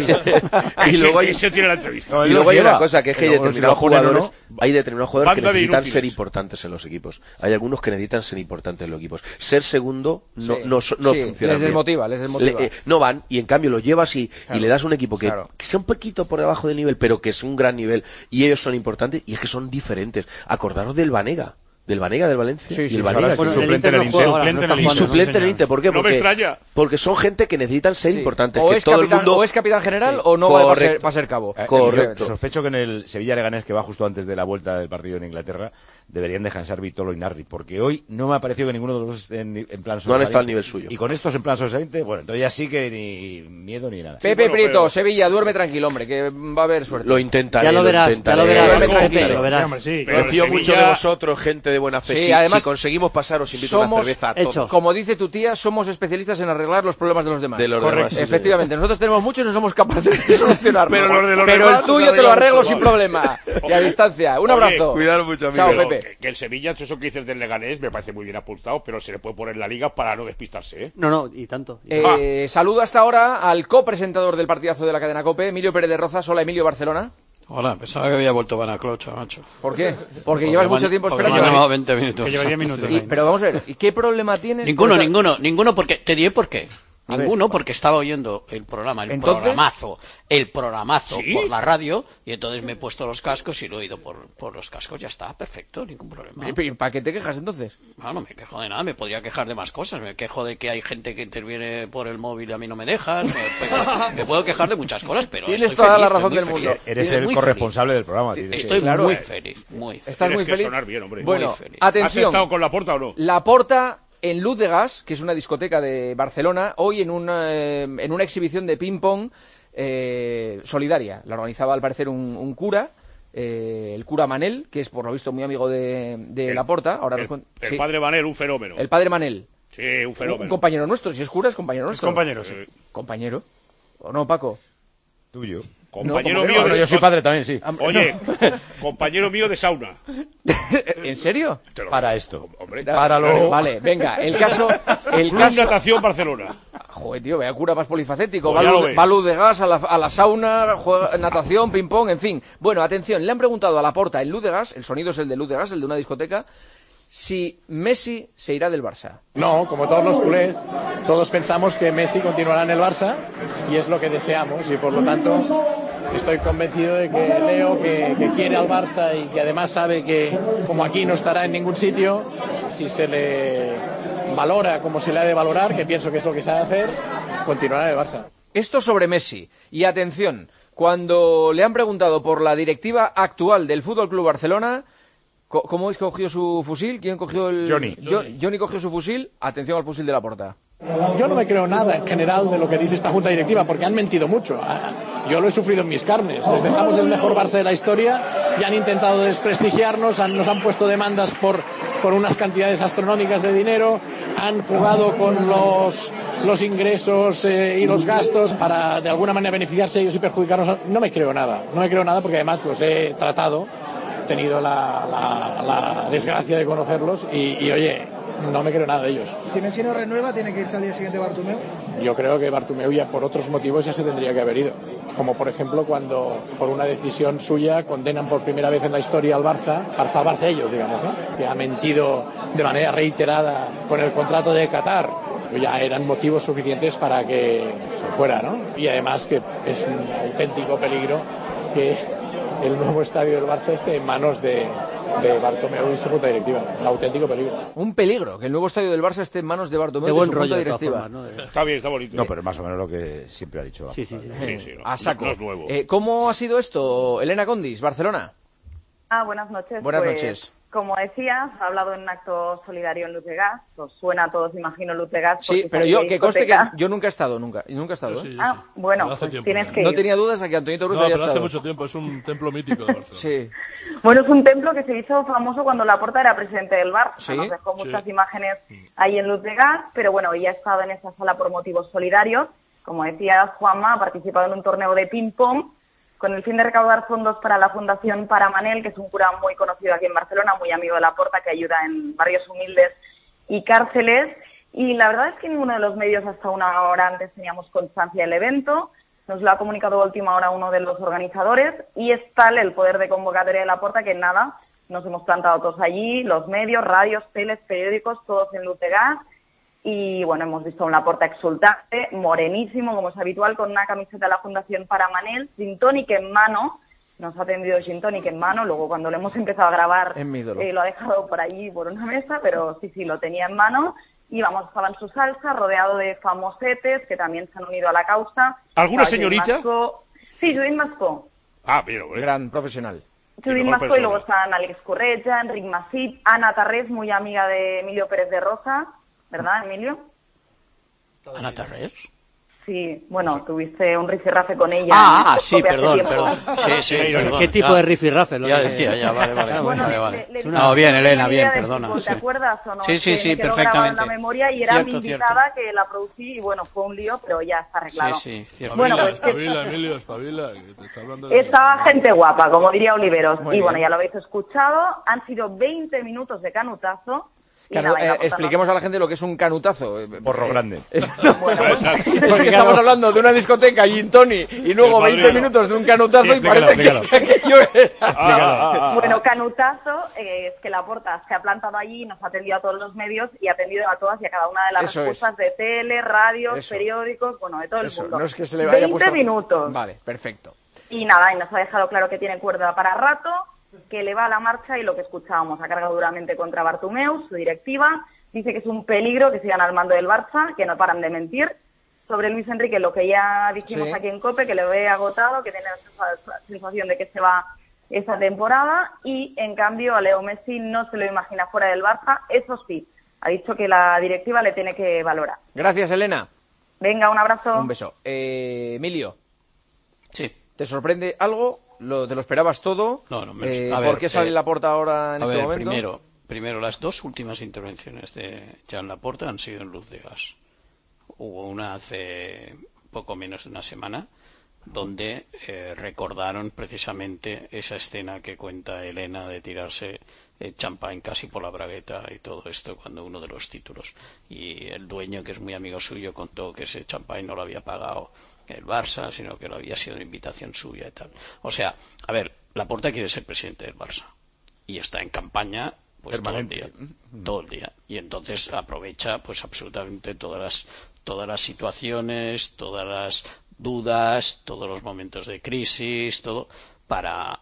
una cosa, que es que hay determinados jugadores que necesitan ser importantes en los equipos. Hay algunos que necesitan ser importantes en los equipos. Ser segundo no funciona. Les desmotiva. No van, y en cambio lo llevas y le das un equipo que sea un poquito por debajo del nivel, pero que es un gran nivel, y ellos son importantes, y es que son diferentes. Acordaros del Banega del Valencia, y el Banega suplente en el Inter. ¿Por qué? Porque son gente que necesitan ser importantes. O es capitán general o no va a ser cabo. Correcto. Sospecho que en el Sevilla Leganés, que va justo antes de la vuelta del partido en Inglaterra, deberían descansar Vitolo y Narri, porque hoy no me ha parecido que ninguno de los dos esté en plan sobresaliente. No han estado al nivel suyo. Y con estos en plan sobresaliente, bueno, entonces ya sí que ni miedo ni nada. Pepe Prieto, Sevilla, duerme tranquilo, hombre, que va a haber suerte. Lo intentaré. Ya lo verás. Confío mucho de vosotros, gente de buena fe. Sí, además, si conseguimos pasar, os invito a una cerveza a todos. Como dice tu tía, somos especialistas en arreglar los problemas de los demás. De los demás, sí, efectivamente, nosotros tenemos mucho y no somos capaces de solucionarlo. Pero el tuyo te lo arreglo sin problema. Y a distancia. Un abrazo. Cuidado mucho, amigo. Chao, Pepe. Que el Sevilla, eso que dices del Leganés, me parece muy bien apuntado, pero se le puede poner en la liga para no despistarse, ¿eh? No, y tanto. Saludo hasta ahora al copresentador del partidazo de la cadena COPE, Emilio Pérez de Rozas. Hola, Emilio, Barcelona. Hola, pensaba que había vuelto Banaclocha, macho. ¿Por qué? Porque llevas mucho tiempo esperando. Me han llamado 20 minutos. Que lleva 10 minutos. Pero vamos a ver, ¿y qué problema tienes? Ninguno, porque te diré por qué. Ninguno, porque estaba oyendo el programa, el programazo ¿sí? Por la radio, y entonces me he puesto los cascos y lo he oído por los cascos. Ya está, perfecto, ningún problema. ¿Y para qué te quejas entonces? No me quejo de nada, me podría quejar de más cosas. Me quejo de que hay gente que interviene por el móvil y a mí no me dejan. Me puedo quejar de muchas cosas, pero tienes toda la razón del mundo. Eres el corresponsable del programa. Estoy muy feliz, muy feliz. ¿Estás muy feliz? Sonar bien, hombre. Bueno, muy feliz. atención. ¿Has estado con Laporta o no? Laporta en Luz de Gas, que es una discoteca de Barcelona, hoy en una exhibición de ping-pong solidaria. La organizaba al parecer un cura, el cura Manel, que es por lo visto muy amigo de Laporta. Ahora el padre Manel, un fenómeno. El padre Manel. Sí, un fenómeno. Un compañero nuestro, si es cura es compañero nuestro. Es compañero, sí. ¿Compañero? ¿O no, Paco? Tuyo. Compañero mío yo soy padre también, sí. Oye, compañero mío de sauna. ¿En serio? Para esto. Hombre. Vale, venga, el caso... Natación Barcelona. Joder, tío, vaya cura más polifacético. Va Luz de Gas a la sauna, juega natación, ping-pong, en fin. Bueno, atención, le han preguntado a Laporta en Luz de Gas, el sonido es el de Luz de Gas, el de una discoteca, si Messi se irá del Barça. No, como todos los culés, todos pensamos que Messi continuará en el Barça y es lo que deseamos y por lo tanto estoy convencido de que Leo, que quiere al Barça y que además sabe que como aquí no estará en ningún sitio, si se le valora como se le ha de valorar, que pienso que es lo que sabe hacer, continuará en el Barça. Esto sobre Messi. Y atención, cuando le han preguntado por la directiva actual del Fútbol Club Barcelona, ¿cómo es que cogió su fusil? ¿Quién cogió el...? Johnny cogió su fusil. Atención al fusil de Laporta. Yo no me creo nada en general de lo que dice esta junta directiva porque han mentido mucho. Yo lo he sufrido en mis carnes. Les dejamos el mejor Barça de la historia y han intentado desprestigiarnos, nos han puesto demandas por unas cantidades astronómicas de dinero, han jugado con los ingresos y los gastos para de alguna manera beneficiarse ellos y perjudicarnos. No me creo nada porque además los he tratado, he tenido la desgracia de conocerlos y oye, no me creo nada de ellos. Si Messi no renueva, ¿tiene que irse al día siguiente Bartomeu? Yo creo que Bartomeu ya por otros motivos ya se tendría que haber ido. Como por ejemplo cuando por una decisión suya condenan por primera vez en la historia al Barça ellos, digamos, ¿no? Que ha mentido de manera reiterada con el contrato de Qatar. Ya eran motivos suficientes para que se fuera, ¿no? Y además que es un auténtico peligro que el nuevo estadio del Barça esté en manos de Bartomeu y su junta directiva. Un auténtico peligro. Un peligro, que el nuevo estadio del Barça esté en manos de Bartomeu y su junta directiva. ¿no? Está bien, está bonito. No, pero es más o menos lo que siempre ha dicho. Sí, no, a saco. No es nuevo. ¿Cómo ha sido esto, Elena Condis, Barcelona? Buenas noches. Buenas noches. Como decías, ha hablado en un acto solidario en Luz de Gas. Os suena a todos, imagino, Luz de Gas. Sí, pero que conste que yo nunca he estado, nunca he estado. Sí, bueno, pues tiempo, tienes que ir. No tenía dudas a que Antonito Cruz haya pero estado. hace mucho tiempo, es un templo mítico de Barcelona. Sí. Bueno, es un templo que se hizo famoso cuando Laporta era presidente del Barça. ¿Sí? Nos dejó muchas imágenes ahí en Luz de Gas, pero bueno, ella ha estado en esa sala por motivos solidarios. Como decías, Juanma ha participado en un torneo de ping-pong con el fin de recaudar fondos para la Fundación Paramanel, que es un cura muy conocido aquí en Barcelona, muy amigo de Laporta, que ayuda en barrios humildes y cárceles. Y la verdad es que ninguno de los medios hasta una hora antes teníamos constancia del evento. Nos lo ha comunicado a última hora uno de los organizadores y es tal el poder de convocatoria de Laporta que nada, nos hemos plantado todos allí, los medios, radios, teles, periódicos, todos en Luz de Gas. Y bueno, hemos visto a un Laporta exultante, morenísimo, como es habitual, con una camiseta de la Fundación Paramanel, gin tonic en mano. Nos ha atendido gin tonic en mano, luego cuando lo hemos empezado a grabar lo ha dejado por allí, por una mesa, pero sí, lo tenía en mano. Y vamos, estaba en su salsa, rodeado de famosetes que también se han unido a la causa. ¿Alguna señorita? Sí, Judit Mascó. Mira, gran profesional. Judit Mascó, y luego están Alex Corretja, Enric Masip, Ana Tarrés, muy amiga de Emilio Pérez de Rosa. ¿Verdad, Emilio? ¿Ana Tarrés? Sí, bueno, tuviste un rifirrafe con ella. Sí, perdón. Sí, perdón. ¿Qué tipo de rifirrafe? Ya decía, vale. No, bien, Elena, bien, perdona. ¿Te acuerdas o no? Sí, perfectamente. En la memoria y era mi invitada que la producí y bueno, fue un lío, pero ya está arreglado. Sí, cierto. Bueno, pues Espabila, Emilio, espabila, que te está hablando estaba gente guapa, como diría Oliveros. Y bueno, ya lo habéis escuchado, han sido 20 minutos de canutazo. Expliquemos a la gente lo que es un canutazo. Porro grande. Bueno, es que estamos hablando de una discoteca, Gin Tony, y luego 20 minutos de un canutazo y parece que aquello era... Bueno, canutazo es que Laporta se ha plantado allí, nos ha atendido a todos los medios y ha atendido a todas y a cada una de las respuestas de tele, radios, periódicos, bueno, de todo el mundo. No es que se le vaya 20 minutos. Vale, perfecto. Y nada, y nos ha dejado claro que tiene cuerda para rato, que le va a la marcha y lo que escuchábamos, ha cargado duramente contra Bartomeu, su directiva, dice que es un peligro que sigan al mando del Barça, que no paran de mentir. Sobre Luis Enrique, lo que ya dijimos aquí en COPE, que le ve agotado, que tiene la sensación de que se va esta temporada, y en cambio a Leo Messi no se lo imagina fuera del Barça, eso sí, ha dicho que la directiva le tiene que valorar. Gracias, Elena. Venga, un abrazo. Un beso. Emilio. Sí. ¿Te sorprende algo? ¿Te lo esperabas todo? No, ¿Por qué sale Laporta ahora en este momento? Primero, las dos últimas intervenciones de Joan Laporta han sido en Luz de Gas. Hubo una hace poco menos de una semana donde recordaron precisamente esa escena que cuenta Elena de tirarse champán casi por la bragueta y todo esto cuando uno de los títulos. Y el dueño, que es muy amigo suyo, contó que ese champán no lo había pagado el Barça, sino que lo había sido una invitación suya y tal. O sea, a ver, Laporta quiere ser presidente del Barça y está en campaña pues todo el día. Y entonces aprovecha pues absolutamente todas las situaciones, todas las dudas, todos los momentos de crisis, todo para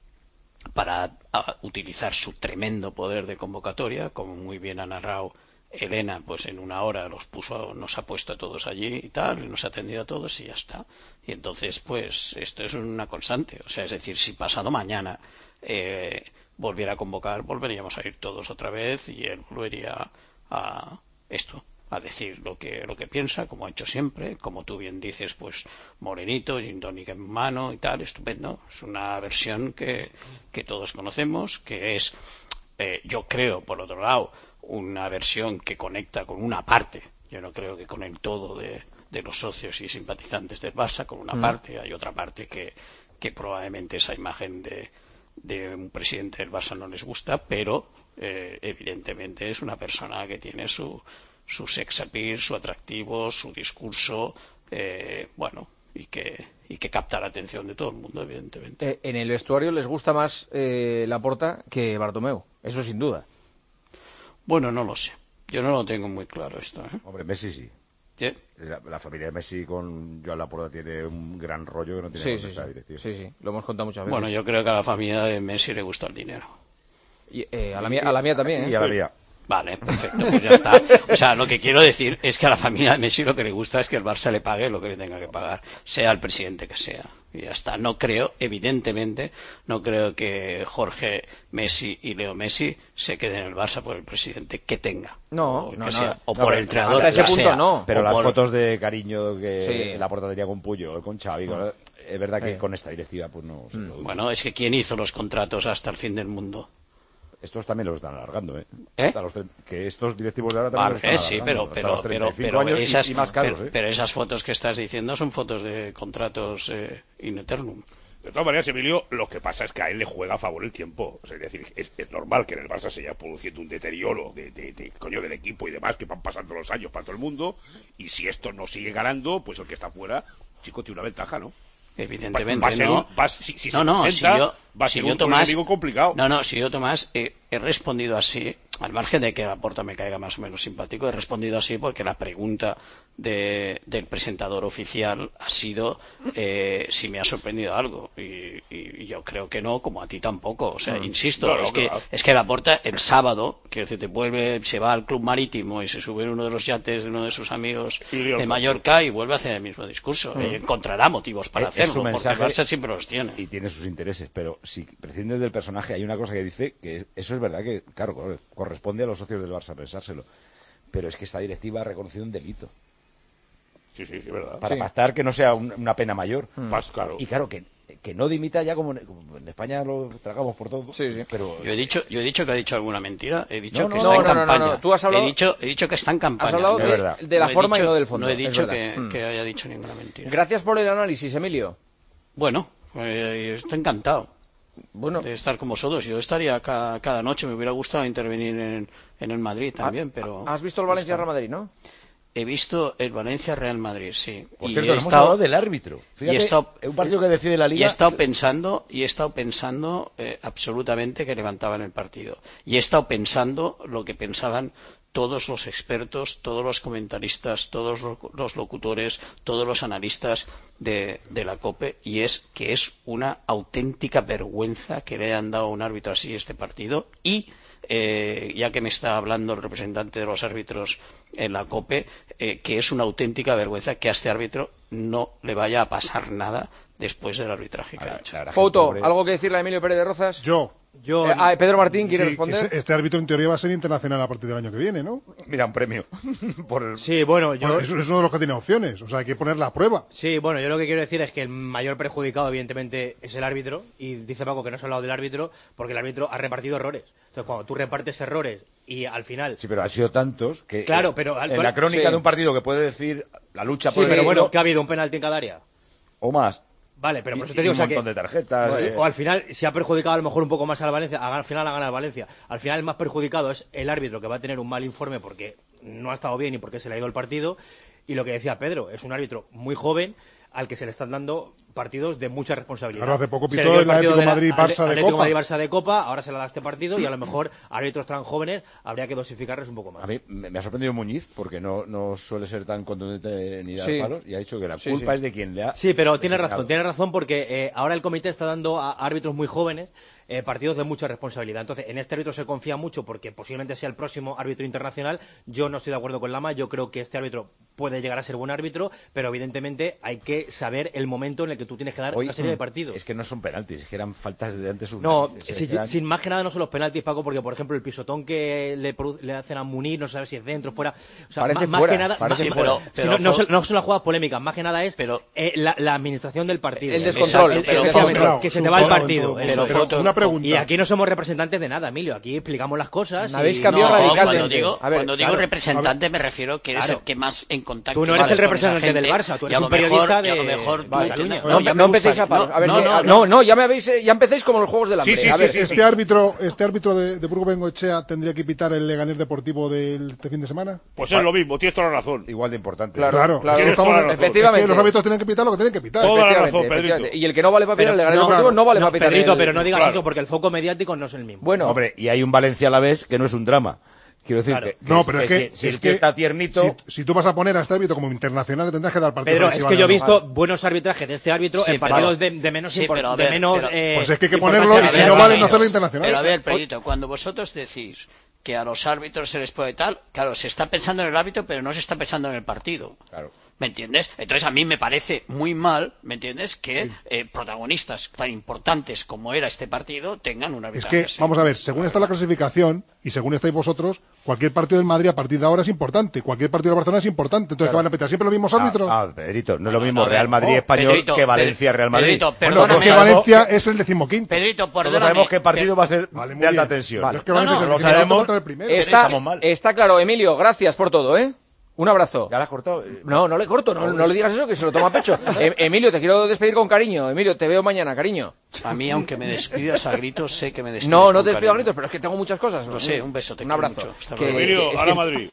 utilizar su tremendo poder de convocatoria, como muy bien ha narrado Elena, pues en una hora nos ha puesto a todos allí y tal, y nos ha atendido a todos y ya está. Y entonces, pues, esto es una constante. O sea, es decir, si pasado mañana volviera a convocar, volveríamos a ir todos otra vez y él volvería a decir lo que piensa, como ha hecho siempre, como tú bien dices, pues morenito, gin tonic en mano y tal, estupendo. Es una versión que todos conocemos, que es, yo creo, por otro lado, una versión que conecta con una parte, yo no creo que con el todo de los socios y simpatizantes del Barça, con una parte, hay otra parte que probablemente esa imagen de un presidente del Barça no les gusta, pero evidentemente es una persona que tiene su sex appeal, su atractivo, su discurso, y que capta la atención de todo el mundo, evidentemente. En el vestuario les gusta más Laporta que Bartomeu, eso sin duda. Bueno, no lo sé. Yo no lo tengo muy claro esto. Hombre, Messi sí. ¿Qué? La familia de Messi con Joan Laporta tiene un gran rollo que no tiene con esta directiva. Sí, lo hemos contado muchas veces. Bueno, yo creo que a la familia de Messi le gusta el dinero. Y, a la mía también. Y a la mía. Vale, perfecto, pues ya está. O sea, lo que quiero decir es que a la familia de Messi lo que le gusta es que el Barça le pague lo que le tenga que pagar, sea el presidente que sea. Y ya está. No creo, evidentemente, que Jorge Messi y Leo Messi se queden en el Barça por el presidente que tenga. O por el entrenador. Hasta ese punto no. Pero las fotos de cariño que Laporta tenía con Puyol, con Xavi, es verdad que con esta directiva pues no se produce. Bueno, es que ¿quién hizo los contratos hasta el fin del mundo? Estos también los están alargando, que estos directivos de ahora también los están alargando. Pero esas fotos que estás diciendo son fotos de contratos in eternum. De todas maneras, Emilio, lo que pasa es que a él le juega a favor el tiempo. O sea, es decir, es normal que en el Barça se haya produciendo un deterioro del equipo y demás, que van pasando los años para todo el mundo, y si esto no sigue ganando, pues el que está fuera, chico, tiene una ventaja, ¿no? Evidentemente, si yo, Tomás, enemigo complicado. Si yo, Tomás, he respondido así, al margen de que Laporta me caiga más o menos simpático, he respondido así porque la pregunta del presentador oficial ha sido si me ha sorprendido algo, y yo creo que no, como a ti tampoco. O sea, insisto, es que Laporta el sábado, que se va al Club Marítimo y se sube en uno de los yates de uno de sus amigos de Mallorca y vuelve a hacer el mismo discurso. Encontrará motivos para hacerlo, porque el Barça siempre los tiene. Y tiene sus intereses, pero si prescindes del personaje, hay una cosa que dice que eso es verdad que, claro, corresponde a los socios del Barça pensárselo, pero es que esta directiva ha reconocido un delito. Sí, es verdad. Para pactar que no sea una pena mayor. Claro. Y claro, que no dimita ya como en España lo tragamos por todo. Pero Yo he dicho que ha dicho alguna mentira. He dicho que está en campaña. No. Tú has hablado... He dicho que está en campaña. Has hablado de la forma y no del fondo. No he dicho que haya dicho ninguna mentira. Gracias por el análisis, Emilio. Bueno, estoy encantado de estar con vosotros. Yo estaría cada noche. Me hubiera gustado intervenir en el Madrid también, pero... ¿Has visto el Valencia-Real Madrid, no? He visto el Valencia-Real Madrid, sí. Por cierto, hemos hablado del árbitro. Fíjate, es un partido que decide la Liga. Y he estado pensando absolutamente que levantaban el partido. Y he estado pensando lo que pensaban todos los expertos, todos los comentaristas, todos los locutores, todos los analistas de la COPE, y es que es una auténtica vergüenza que le hayan dado a un árbitro así este partido. Y ya que me está hablando el representante de los árbitros en la COPE, que es una auténtica vergüenza que a este árbitro no le vaya a pasar nada después del arbitraje que ha hecho. Fouto, ¿algo que decirle a Emilio Pérez de Rozas? Pedro Martín, ¿quiere responder? Este árbitro en teoría va a ser internacional a partir del año que viene, ¿no? Mira, un premio. Sí, bueno, es uno de los que tiene opciones, o sea, hay que ponerla a prueba. Sí, bueno, yo lo que quiero decir es que el mayor perjudicado, evidentemente, es el árbitro, y dice Paco que no se ha hablado del árbitro, porque el árbitro ha repartido errores. Entonces, cuando tú repartes errores y al final... Sí, pero han sido tantos que claro, pero en la crónica de un partido que puede decir la lucha por el... pero bueno, ¿que ha habido un penalti en cada área? O más. Vale, pero por eso te digo, un montón de tarjetas. O al final se ha perjudicado a lo mejor un poco más al Valencia, al final ha ganado el Valencia. Al final el más perjudicado es el árbitro, que va a tener un mal informe porque no ha estado bien y porque se le ha ido el partido. Y lo que decía Pedro, es un árbitro muy joven al que se le están dando partidos de mucha responsabilidad. Claro, hace poco pitó el Atlético Madrid-Barça de Copa, ahora se le da este partido y a lo mejor a árbitros tan jóvenes habría que dosificarles un poco más. A mí me ha sorprendido Muñiz porque no suele ser tan contundente ni dar palos y ha dicho que la culpa es de quien le ha... Sí, pero tiene razón porque ahora el comité está dando a árbitros muy jóvenes partidos de mucha responsabilidad. Entonces, en este árbitro se confía mucho porque posiblemente sea el próximo árbitro internacional. Yo no estoy de acuerdo con Lama, yo creo que este árbitro puede llegar a ser buen árbitro, pero evidentemente hay que saber el momento en el que tú tienes que dar una serie de partidos. Es que no son penaltis, es que eran faltas de antes. No, sin más que nada no son los penaltis, Paco, porque por ejemplo el pisotón que le hacen a Munir, no sabes si es dentro o fuera. O sea, más que nada, no son las jugadas polémicas, más que nada es la administración del partido. El descontrol. Que se te va el partido. Una pregunta. Y aquí no somos representantes de nada, Emilio, aquí explicamos las cosas. Me habéis cambiado radicalmente. Cuando digo representante me refiero que eres el que más en contacto. Tú no eres el representante del Barça, tú eres un periodista de Cataluña. No empecéis a parar. A ver, ya empecéis como los Juegos del Hambre. Este árbitro de Burgos Bengoechea tendría que pitar el Leganés Deportivo de este fin de semana. Pues es lo mismo, tienes toda la razón. Igual de importante. Claro. Efectivamente. Los árbitros tienen que pitar lo que tienen que pitar. Toda la razón, Pedrito. Y el que no vale para pitar el Leganés Deportivo no vale para pitar. Pedrito, pero no digas eso porque el foco mediático no es el mismo. Bueno, hombre, y hay un Valencia a la vez que no es un drama. Quiero decir si el que está tiernito... Si tú vas a poner a este árbitro como internacional, le tendrás que dar partido. Pedro, es que yo he visto buenos arbitrajes de este árbitro en partidos de menos... Pues es que hay que ponerlo y si no vale no hacerlo internacional. Pero a ver, Pedrito, cuando vosotros decís que a los árbitros se les puede tal, claro, se está pensando en el árbitro, pero no se está pensando en el partido. Claro. ¿Me entiendes? Entonces a mí me parece muy mal, ¿me entiendes?, que protagonistas tan importantes como era este partido tengan una arbitraje. Es que, vamos a ver, según está la clasificación y según estáis vosotros, cualquier partido del Madrid a partir de ahora es importante, cualquier partido de Barcelona es importante. Entonces, ¿qué van a pitar? ¿Siempre los mismos árbitros? Pedrito, no es lo mismo Real Madrid-Español que Valencia-Real Madrid. Bueno, porque Valencia es el 15º. Pedrito, no sabemos qué partido va a ser de alta tensión. Vale. Es que Valencia es el 15º, el primero. Está claro, Emilio, gracias por todo, ¿eh? Un abrazo. ¿Ya la has cortado? No le corto, no le digas eso, que se lo toma a pecho. Emilio, te quiero despedir con cariño. Emilio, te veo mañana, cariño. A mí, aunque me despidas a gritos, sé que me despides. No te despido a gritos, pero es que tengo muchas cosas. Lo sé, un beso. Un abrazo. Emilio, ahora Madrid.